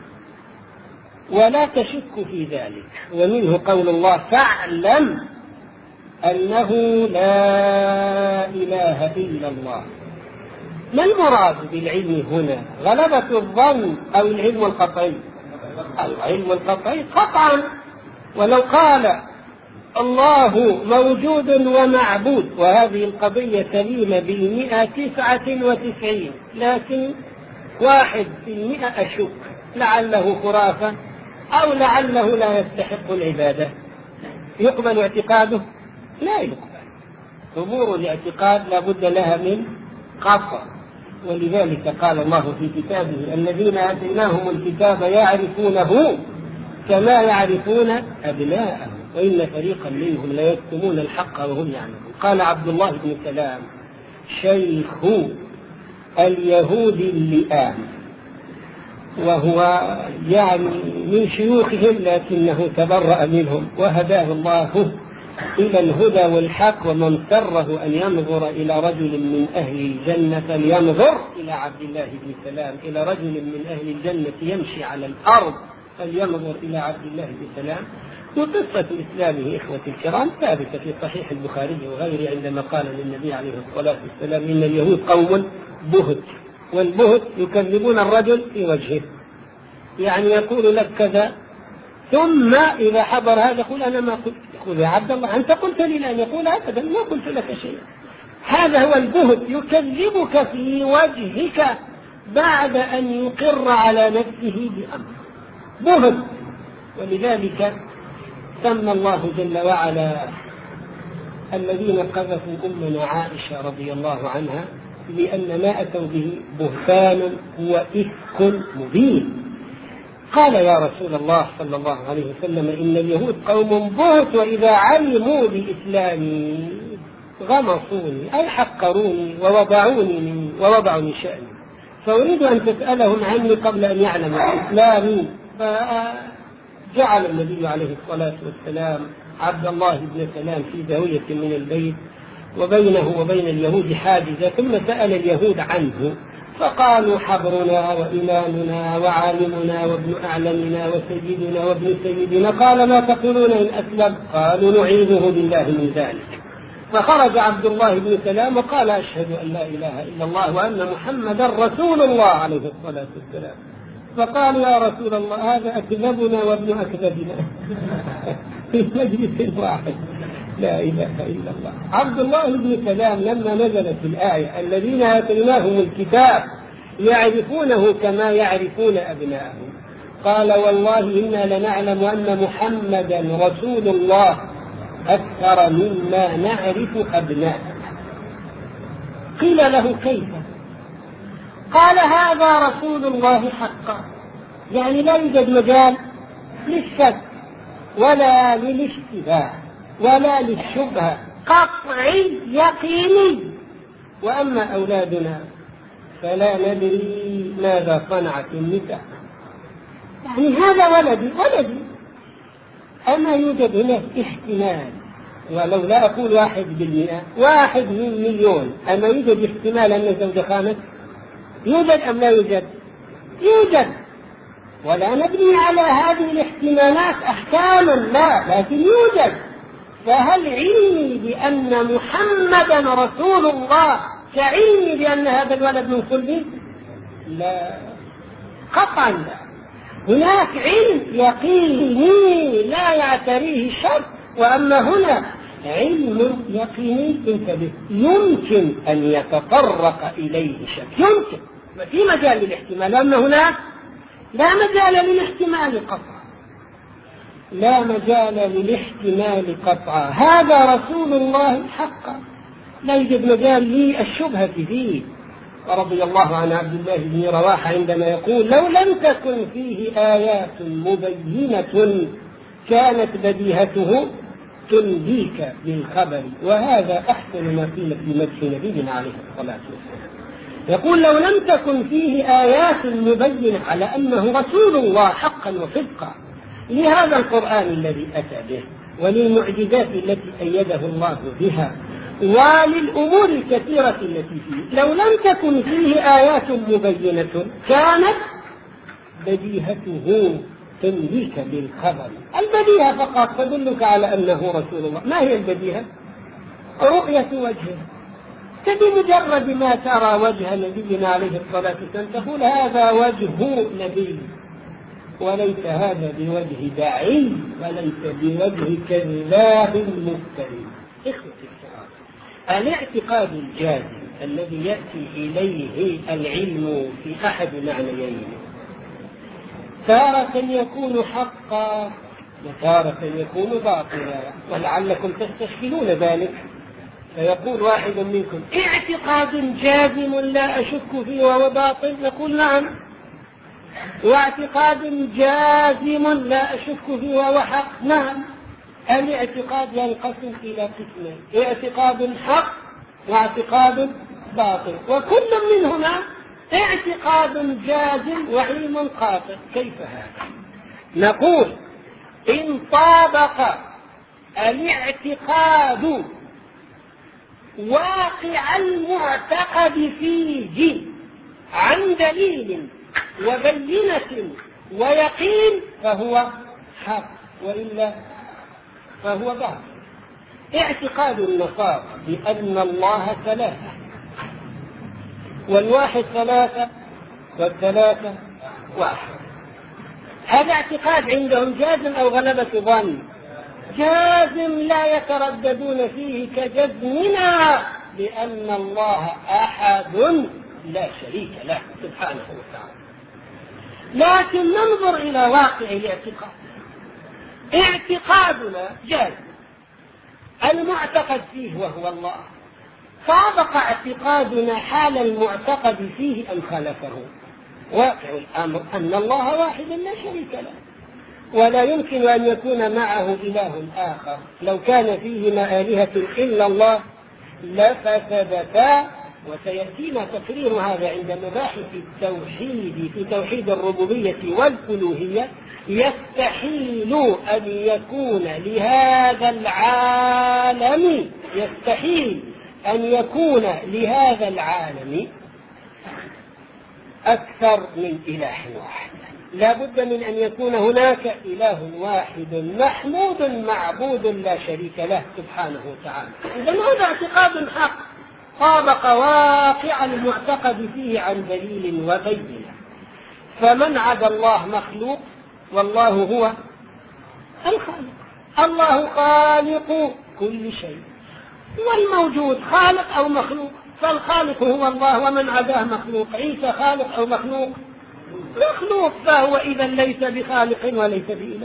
ولا تشك في ذلك. ومنه قول الله: فاعلم أنه لا إله إلا الله. ما المراد بالعلم هنا؟ غلبة الظن أو العلم القطعي؟ العلم القطعي قطعا. ولو قال الله موجود ومعبود وهذه القضية سليمة بالمئة تسعة وتسعين، لكن واحد في المئة أشك لعله خرافة أو لعله لا يستحق العبادة، يقبل اعتقاده؟ لا يقبل. أمور الاعتقاد لا بد لها من قطع. ولذلك قال الله في كتابه: الذين آتيناهم الكتاب يعرفونه كما يعرفون أبناءهم وإن فريقا منهم لا يكتمون الحق وهم يعلمون. قال عبد الله بن سلام شيخ اليهود اللئام: وهو يعني من شيوخهم لكنه تبرأ منهم وهداه الله إلى الهدى والحق. ومن سره أن ينظر إلى رجل من أهل الجنة فلينظر إلى عبد الله بن سلام، إلى رجل من أهل الجنة يمشي على الأرض فلينظر إلى عبد الله بن سلام. وقصة إسلامه إخوة الكرام ثابتة في صحيح البخاري وغيره، عندما قال للنبي عليه الصلاة والسلام إن اليهود قوم بهت، والبهت يكذبون الرجل في وجهه، يعني يقول لك كذا ثم إذا حضر هذا يقول أنا ما قلت. يقول يا عبد الله أنت قلت لي لا، يقول أبدا ما قلت لك شيء. هذا هو البهت، يكذبك في وجهك بعد أن يقر على نفسه بأمر بهت. ولذلك سمى الله جل وعلا الذين قذفوا أمنا عائشة رضي الله عنها بأن ما أتوا به بهتان هو إفك مبين. قال يا رسول الله صلى الله عليه وسلم إن اليهود قوم بهت، وإذا علموا بإسلامي غمصوني أي حقروني ووضعوني من ووضعوا من شأني، فأريد أن تسألهم عني قبل أن يعلموا إسلامي. فجعل النبي عليه الصلاة والسلام عبد الله بن سلام في زاوية من البيت وبينه وبين اليهود حاجزة، ثم سأل اليهود عنه فقالوا حبرنا وإمامنا وعالمنا وابن أعلمنا وسيدنا وابن سيدنا. قال ما تقولون إن أسلم؟ قالوا نعيذه بالله من ذلك. فخرج عبد الله بن سلام وقال أشهد أن لا إله إلا الله وأن محمدا رسول الله عليه الصلاة والسلام. فقال يا رسول الله هذا أكذبنا وابن أكذبنا في مجلس واحد، لا إله إلا الله. عبد الله بن سلام لما نزلت الآية الذين آتيناهم الكتاب يعرفونه كما يعرفون أبناءهم، قال والله إنا لنعلم أن محمدا رسول الله أكثر مما نعرف أبناءنا. قيل له كيف؟ قال هذا رسول الله حقا، يعني لا يوجد مجال للشك ولا للاشتباه ولا للشبهة، قطعي يقيني. وأما أولادنا فلا ندري ماذا صنعت النساء، يعني هذا ولدي ولدي. أما يوجد هناك احتمال، ولو لا أقول واحد بالمئة، واحد من مليون، أما يوجد احتمال أن الزوجة خانت؟ يوجد أم لا يوجد؟ يوجد، ولا نبني على هذه الاحتمالات أحكاما، لا، لكن يوجد. فهل علمي بأن محمدا رسول الله كعلمي بأن هذا الولد من صلبي؟ لا، قطعا لا. هناك علم يقيني لا يعتريه شك، وأما هنا علم يقيني انتبه يمكن أن يتطرق إليه شك، يمكن، في مجال للاحتمال. أما هناك لا مجال للاحتمال قطعا، لا مجال للاحتمال قطعا. هذا رسول الله حقا، لا يوجد مجال للشبهة فيه. ورضي الله عن عبد الله بن رواحة عندما يقول لو لم تكن فيه آيات مبينة كانت بديهته تنبيك بالخبر. وهذا أحسن ما قيل في مدح نبينا عليه الصلاة والسلام. يقول لو لم تكن فيه آيات مبينة على أنه رسول الله حقا وصدقا، لهذا القرآن الذي أتى به وللمعجزات التي أيده الله بها وللأمور الكثيرة التي فيه، لو لم تكن فيه آيات مبينة كانت بديهته تنبيك بالخبر. البديهة فقط تدلك على أنه رسول الله. ما هي البديهة؟ رؤية وجهه. بمجرد ما ترى وجه نبينا عليه الصلاة والسلام تقول هذا وجه نبي، وليس هذا بوجه داعي وليس بوجه كذاب مفتري. إخوتي الكرام، الاعتقاد الجازم الذي يأتي إليه العلم في أحد معنيين تارة يكون حقا وتارة يكون باطلا، ولعلكم تستشكلون ذلك. فيقول واحد منكم اعتقاد جازم لا أشك فيه وهو باطل، نقول نعم. واعتقاد جازم لا أشك فيه وهو حق، نعم. الاعتقاد ينقسم إلى قسمين، اعتقاد حق واعتقاد باطل، وكل منهما اعتقاد جازم وعلم قاطع. كيف هذا؟ نقول إن طابق الاعتقاد واقع المعتقد فيه عن دليل وبينة ويقين فهو حق، وإلا فهو باطل. اعتقاد النصارى بأن الله ثلاثة، والواحد ثلاثة والثلاثة واحد، هذا اعتقاد عندهم جازم أو غلبة ظن؟ جازم لا يترددون فيه، كجزمنا بأن الله أحد لا شريك له سبحانه وتعالى. لكن ننظر إلى واقع الاعتقاد. اعتقادنا جازم، المعتقد فيه وهو الله، طابق اعتقادنا حال المعتقد فيه أم خالفه؟ واقع الأمر أن الله واحد لا شريك له، ولا يمكن أن يكون معه إله آخر. لو كان فيهما آلهة إلا الله لفسدتا، وسيأتينا تقرير هذا عند مباحث التوحيد في توحيد الربوبية والألوهية. يستحيل أن يكون لهذا العالم يستحيل أن يكون لهذا العالم أكثر من إله واحد. لا بد من أن يكون هناك إله واحد محمود معبود لا شريك له سبحانه وتعالى. إذن هذا اعتقاد حق طابق واقع المعتقد فيه عن دليل وبينة. فمن عدا الله مخلوق والله هو الخالق. الله خالق كل شيء، والموجود خالق أو مخلوق، فالخالق هو الله ومن عداه مخلوق. عيسى خالق أو مخلوق؟ مخلوق، فهو إذا ليس بخالق وليس بإله.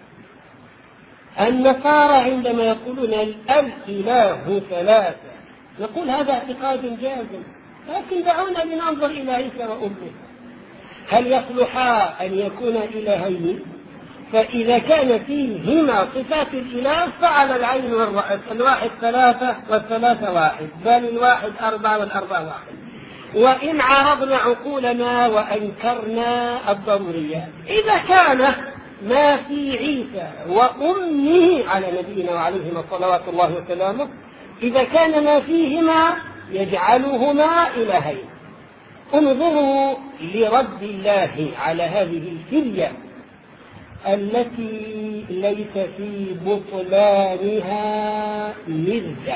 النصارى عندما يقولون الإله ثلاثة نقول هذا اعتقاد جازم، لكن دعونا لننظر إلى عيسى وأمه، هل يصلحا أن يكونا إلهين؟ فإذا كان فيهما صفات الإله فعلى العين والرأس، الواحد ثلاثة والثلاثة واحد، بل الواحد أربعة والأربعة واحد. وإن عرضنا عقولنا وأنكرنا الضروريات، إذا كان ما في عيسى وأمه على نبينا وعليهما صلوات الله وسلامه، إذا كان ما فيهما يجعلهما إلهين، انظروا لرد الله على هذه الفرية التي ليس في بطلانها مرجع.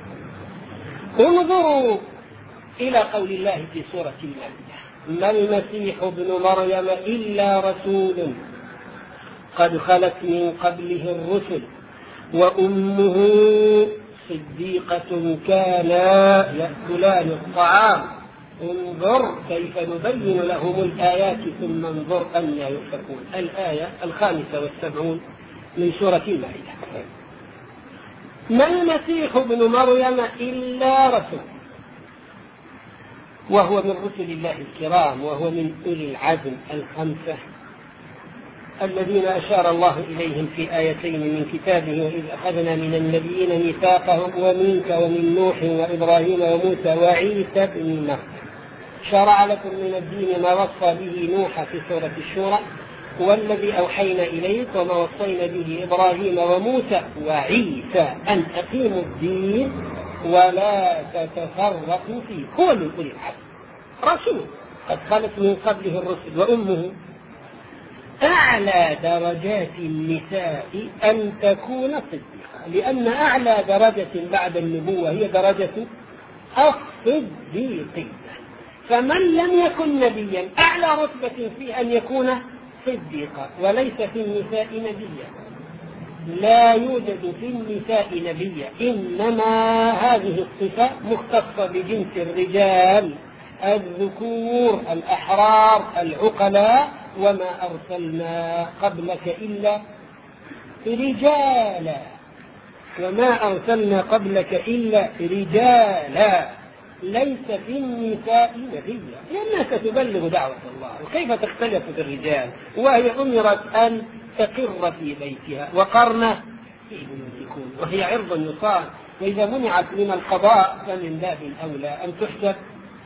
انظروا إلى قول الله في سورة المائدة: ما المسيح ابن مريم إلا رسول قد خلت من قبله الرسل وأمه صديقة كانا يأكلان الطعام انظر كيف نبين لهم الآيات ثم انظر أن يؤفكون. الآية الخامسة والسبعون من سورة المائدة. ما المسيح ابن مريم إلا رسول، وهو من رسل الله الكرام، وهو من أولي العزم الخمسة الذين أشار الله إليهم في آيتين من كتابه: وإذ أخذنا من النبيين ميثاقهم ومنك ومن نوح وإبراهيم وموسى وعيسى بن مريم. شرع لكم من الدين ما وصى به نوح في سورة الشورى، والذي أوحينا إليك وما وصينا به إبراهيم وموسى وعيسى أن أقيموا الدين ولا تتفرقوا فيه. هو من أولي العزم رسول قد خلت من قبله الرسل. وأمه أعلى درجات النساء أن تكون صديقة، لأن أعلى درجة بعد النبوة هي درجة الصديقية. فمن لم يكن نبيا أعلى رتبة في أن يكون صديقا، وليس في النساء نبيا. لا يوجد في النساء نبيا، إنما هذه الصفة مختصة بجنس الرجال الذكور الأحرار العقلاء. وما أرسلنا قبلك إلا رجالا، وما أرسلنا قبلك إلا رجالا، ليس في النساء نبيا، لأنها ستبلغ دعوة الله. وكيف تختلف في الرجال وهي أمرت أن تقر في بيتها وقرن في بيوتكم، وهي عرض يصان، وإذا منعت من القضاء فمن باب أولى أن تحسب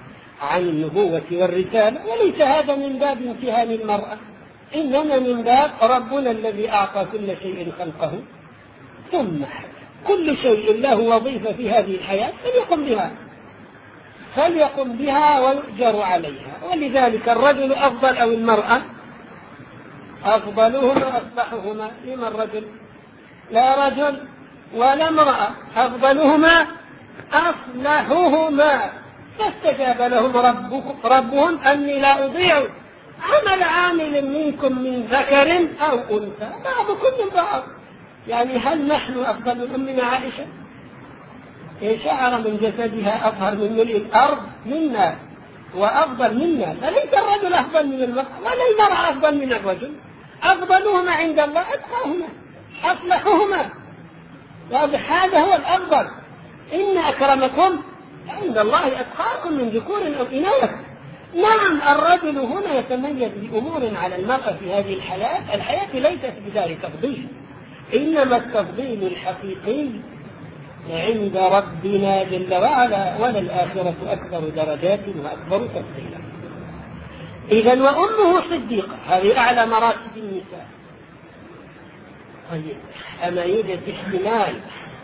عن النبوة والرسالة، وليس هذا من باب امتهان المرأة، إنما من باب ربنا الذي أعطى كل شيء خلقه ثم كل شيء له وظيفة في هذه الحياة فليقم بها فليقم بها ويؤجر عليها. ولذلك الرجل أفضل أو المرأة؟ أفضلهما أصلحهما. لما الرجل؟ لا رجل ولا امرأة، أفضلهما أصلحهما. فاستجاب لهم ربهم أني لا أضيع عمل عامل منكم من ذكر أو أنثى بعضكم من بعض. يعني هل نحن أفضل من أمنا عائشة؟ هي شعر من جسدها أطهر من ملء الأرض منا وأفضل منا، فليس الرجل أفضل من المرأة ولا المرأة أفضل من الرجل. أفضلهما عند الله أتقاهما أصلحهما، هذا هو الأفضل. إن أكرمكم عند الله أتقاكم من ذكور أو إناث. نعم الرجل هنا يتميز بأمور على المرأة في هذه الحياة. الحياة ليست بدار تفضيل، إنما التفضيل الحقيقي عند ربنا جل وعلا، وللآخرة أكبر درجات وأكبر تفضيلا. إذن وأمه صديقة، هذه أعلى مراتب النساء. طيب أما يوجد احتمال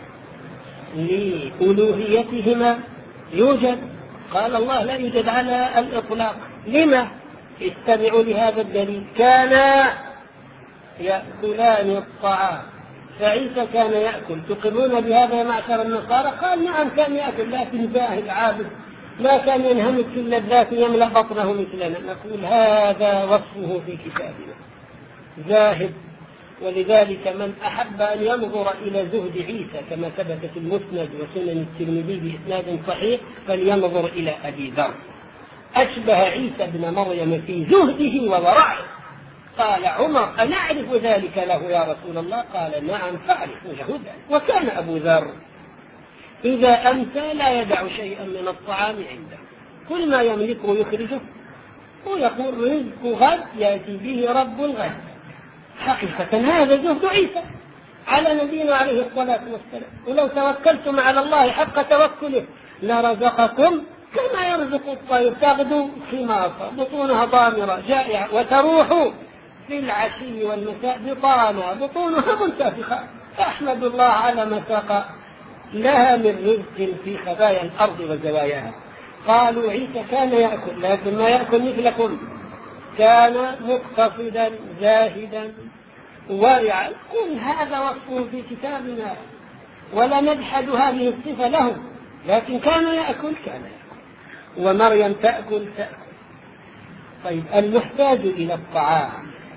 لألوهيتهما؟ يوجد. قال الله لا يوجد على الإطلاق. لما؟ استمعوا لهذا الدليل. كانا يأكلان الطعام فعيسى كان يأكل. تقرون بهذا يا معشر النصارى؟ قال نعم كان يأكل، لكن زاهد عابد ما كان ينهمك في اللذات يملأ بطنه مثلنا. نقول هذا وصفه في كتابنا، زاهد. ولذلك من أحب أن ينظر إلى زهد عيسى كما ثبت في المسند وسنن الترمذي بإسناد صحيح فلينظر إلى أبي ذر، أشبه عيسى بن مريم في زهده وورعه. قال عمر أنعرف ذلك له يا رسول الله؟ قال نعم فاعرف له ذلك. وكان أبو ذر إذا أمسى لا يدع شيئا من الطعام عنده، كل ما يملكه يخرجه ويقول رزق غد يأتي به رب الغد. حقيقة هذا زهد عيسى على نبينا عليه الصلاة والسلام. ولو توكلتم على الله حق توكله لرزقكم كما يرزق الطير تغدو خماصا بطونها ضامرة جائعة وتروح في العشي والمساء بطانا بطونها منتفخة. فأحمد الله على ما ساق لها من رزق في خبايا الأرض وزواياها. قالوا عيسى كان يأكل لكن ما يأكل مثلكم، كان مقتصدا زاهدا ورعا. كل هذا وصفه في كتابنا ولا نجحد هذه الصفة له، لكن كان يأكل كان يأكل. ومريم تأكل تأكل. طيب المحتاج إلى الطعام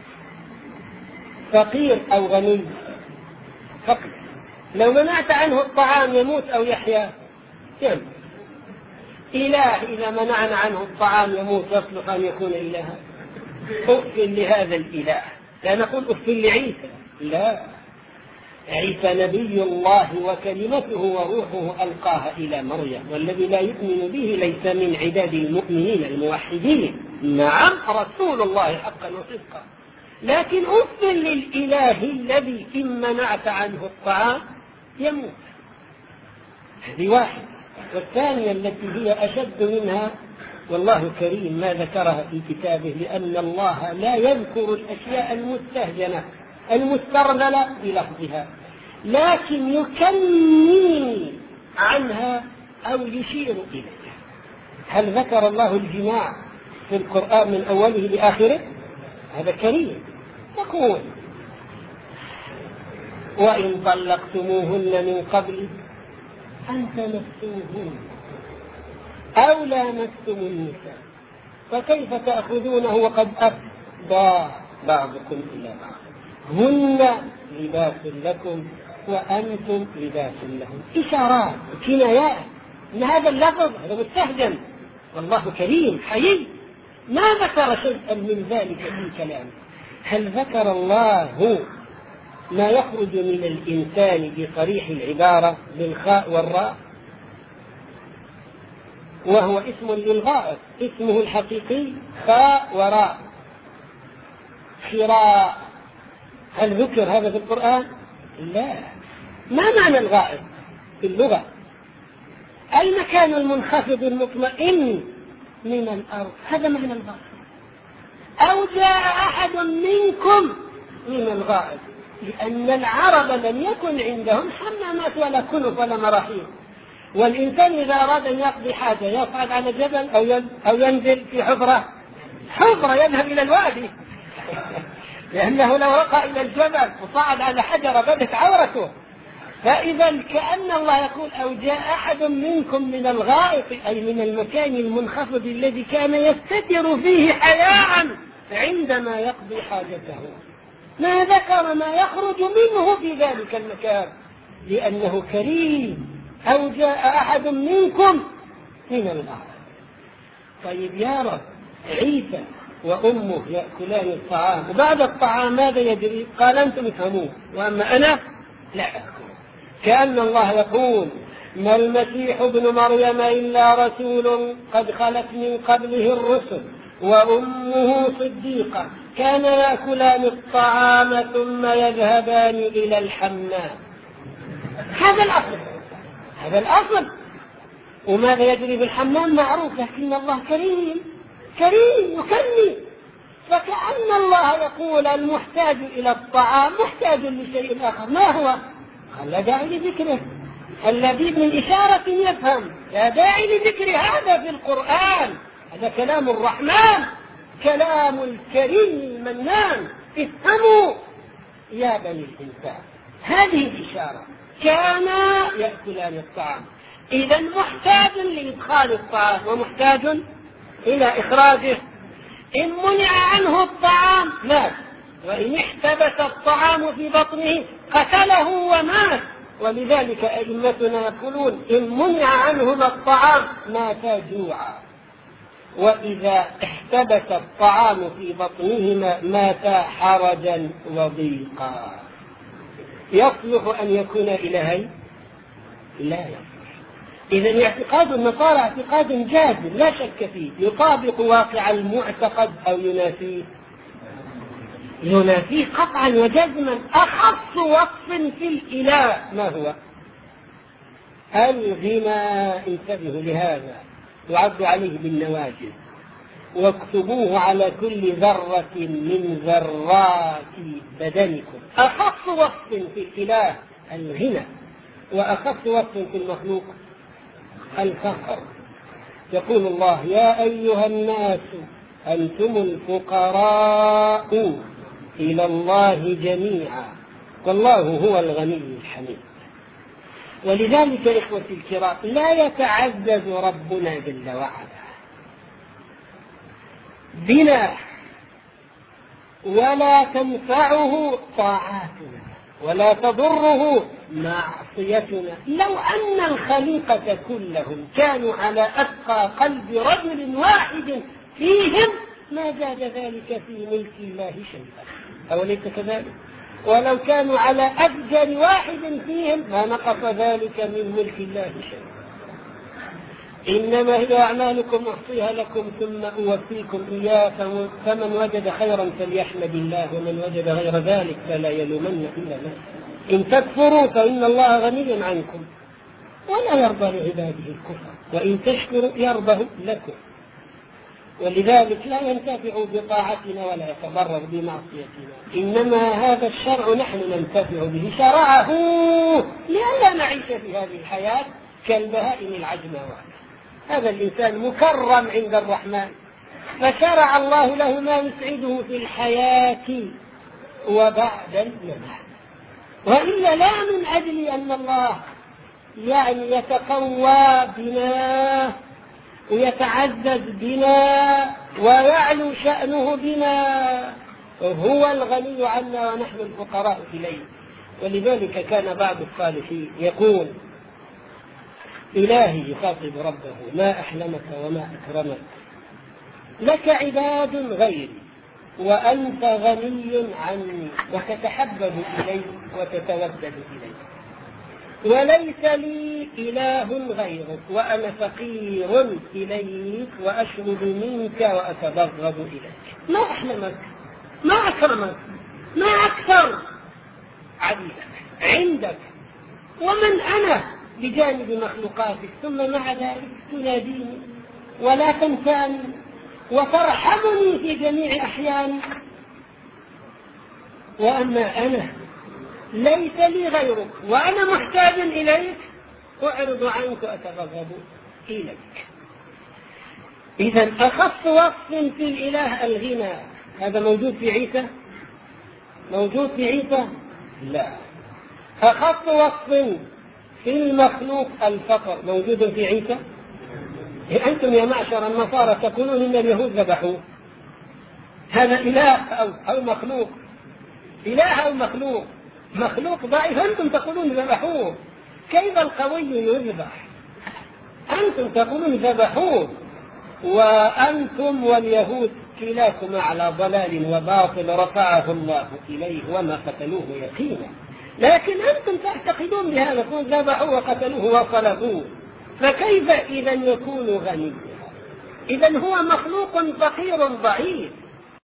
فقير أو غني؟ فقير. لو منعت عنه الطعام يموت أو يحيا؟ يموت. إله إذا منعنا عنه الطعام يموت، يصلح أن يكون إلها؟ أف لهذا الإله. لا نقول أف لعيسى، لا، عيسى نبي الله وكلمته وروحه ألقاها إلى مريم، والذي لا يؤمن به ليس من عداد المؤمنين الموحدين. نعم رسول الله حقا وصدقا، لكن أف للإله الذي إن منعت عنه الطعام يموت. هذه واحدة. والثانية التي هي أشد منها والله كريم ما ذكرها في كتابه، لأن الله لا يذكر الأشياء المستهجنة المسترذلة بلفظها، لكن يكني عنها أو يشير إليها. هل ذكر الله الجماع في القرآن من أوله لآخره؟ هذا كريم. يقول وإن طلقتموهن من قبل أن تمسوهن أو لامستم النساء فكيف تأخذونه وقد أفضى بعضكم إلى بعض؟ هن لباس لكم وأنتم لباس لهم. إشارات كنايات إن هذا اللفظ هذا مستهجن، والله كريم حيي ما ذكر شيئا من ذلك في كلامه. هل ذكر الله ما يخرج من الإنسان بصريح العبارة بالخاء والراء؟ وهو اسم للغائط، اسمه الحقيقي خاء وراء خراء. هل ذكر هذا في القرآن؟ لا. ما معنى الغائط في اللغة؟ المكان المنخفض المطمئن من الأرض، هذا معنى الباطل. أو جاء أحد منكم من الغائط، لأن العرب لم يكن عندهم حمامات ولا كنف ولا مراحيض، والإنسان إذا أراد أن يقضي حاجة يصعد على جبل أو ينزل في حفرة حفرة يذهب إلى الوادي لأنه لو رقى إلى الجبل وصعد على حجرة بدت عورته. فإذا كأن الله يقول أو جاء أحد منكم من الغائط، أي من المكان المنخفض الذي كان يستتر فيه حياء عندما يقضي حاجته، ما ذكر ما يخرج منه في ذلك المكان لأنه كريم. أو جاء أحد منكم من الغائط. طيب يا رب، عيسى وأمه يأكلان الطعام، وبعد الطعام ماذا يجري؟ قال أنتم افهموه وأما أنا لا أفهم. كأن الله يقول ما المسيح ابن مريم إلا رسول قد خلت من قبله الرسل وأمه صديقة كان يأكلان الطعام ثم يذهبان إلى الحمام. هذا الأصل، هذا الأصل. وماذا يجري بالحمام معروف، لكن الله كريم كريم يكرم. فكأن الله يقول المحتاج إلى الطعام محتاج لشيء آخر، ما هو؟ لا داعي لذكره. الذي من إشارة يفهم، لا داعي لذكر هذا في القرآن، هذا كلام الرحمن، كلام الكريم المنان. افهموا يا بني الإنسان، هذه الإشارة. كان يأكلان الطعام، إذا محتاج لإدخال الطعام ومحتاج إلى إخراجه. إن منع عنه الطعام مات، وإن احتبس الطعام في بطنه قتله ومات. ولذلك أئمتنا يقولون إن منع عنهما الطعام ماتا جوعا، وإذا احتبس الطعام في بطنهما ماتا حرجا وضيقا. يصلح أن يكون إلهين؟ لا يصلح. إذن اعتقاد النصارى اعتقاد جاذب لا شك فيه، يطابق واقع المعتقد أو ينافيه؟ ينافيه قطعا وجزما. أخص وصف في الإله ما هو؟ الغنى. انتبهوا لهذا، يعد عليه بالنواجذ، واكتبوه على كل ذرة من ذرات بدنكم. أخص وصف في الإله الغنى، وأخص وصف في المخلوق الفقر. يقول الله يا أيها الناس أنتم الفقراء إلى الله جميعا والله هو الغني الحميد. ولذلك إخوتي الكرام لا يتعزز ربنا جل وعلا بنا ولا تنفعه طاعاتنا ولا تضره معصيتنا. لو أن الخليقة كلهم كانوا على أتقى قلب رجل واحد فيهم ما زاد ذلك في ملك الله شيئا، أوليس كذلك؟ ولو كانوا على أفجر واحد فيهم ما نقص ذلك من ملك الله شيئا. إنما هي أعمالكم أحصيها لكم ثم أوفيكم إياه، فمن وجد خيرا فليحمد الله ومن وجد غير ذلك فلا يلومن إلا نفسه. إن تكفروا فإن الله غني عنكم ولا يرضى لعباده الكفر وإن تشكروا يرضه لكم. ولذلك لا ينتفع بطاعتنا ولا يتضرر بمعصيتنا، إنما هذا الشرع نحن ننتفع به، شرعه لئلا نعيش في هذه الحياة كالبهائم العجماوات. هذا الإنسان مكرم عند الرحمن، فشرع الله له ما يسعده في الحياة وبعد الممات. وإلا لا من أجل أن الله يعني يتقوى بنا ويتعزز بنا ويعلو شأنه بنا، هو الغني عنا ونحن الفقراء إليه. ولذلك كان بعض الصالحين يقول إلهي يخاطب ربه ما أحلمك وما أكرمك، لك عباد غيري وأنت غني عني وتتحبب إلي وتتودد إلي، وليس لي إله غيرك وأنا فقير إليك وأشرب منك وأتبغض إليك. ما أحلمك، ما أكرمك، ما أكثر عبيدك عندك، ومن أنا بجانب مخلوقاتك، ثم مع ذلك تناديني ولا تنساني وترحمني في جميع أحياني، وأما أنا ليس لي غيرك وأنا محتاج إليك، أعرض عنك وأتغضب إليك. إذن أخص وصف في الإله الغنى، هذا موجود في عيسى؟ موجود في عيسى؟ لا. أخص وصف في المخلوق الفقر، موجود في عيسى؟ أنتم يا معشر النصارى تقولون إن اليهود ذبحوه، هذا إله أو, أو مخلوق، إله أو مخلوق، مخلوق ضعيف، أنتم تقولون ذبحوه. كيف القوي يذبح؟ أنتم تقولون ذبحوه، وأنتم واليهود كلاكما على ضلال وباطل رفعه الله إليه وما قتلوه يقينا، لكن أنتم تعتقدون بهذا، ذبحوه وقتلوه وصلبوه، فكيف إذا يكون غنيا؟ إذا هو مخلوق فقير ضعيف،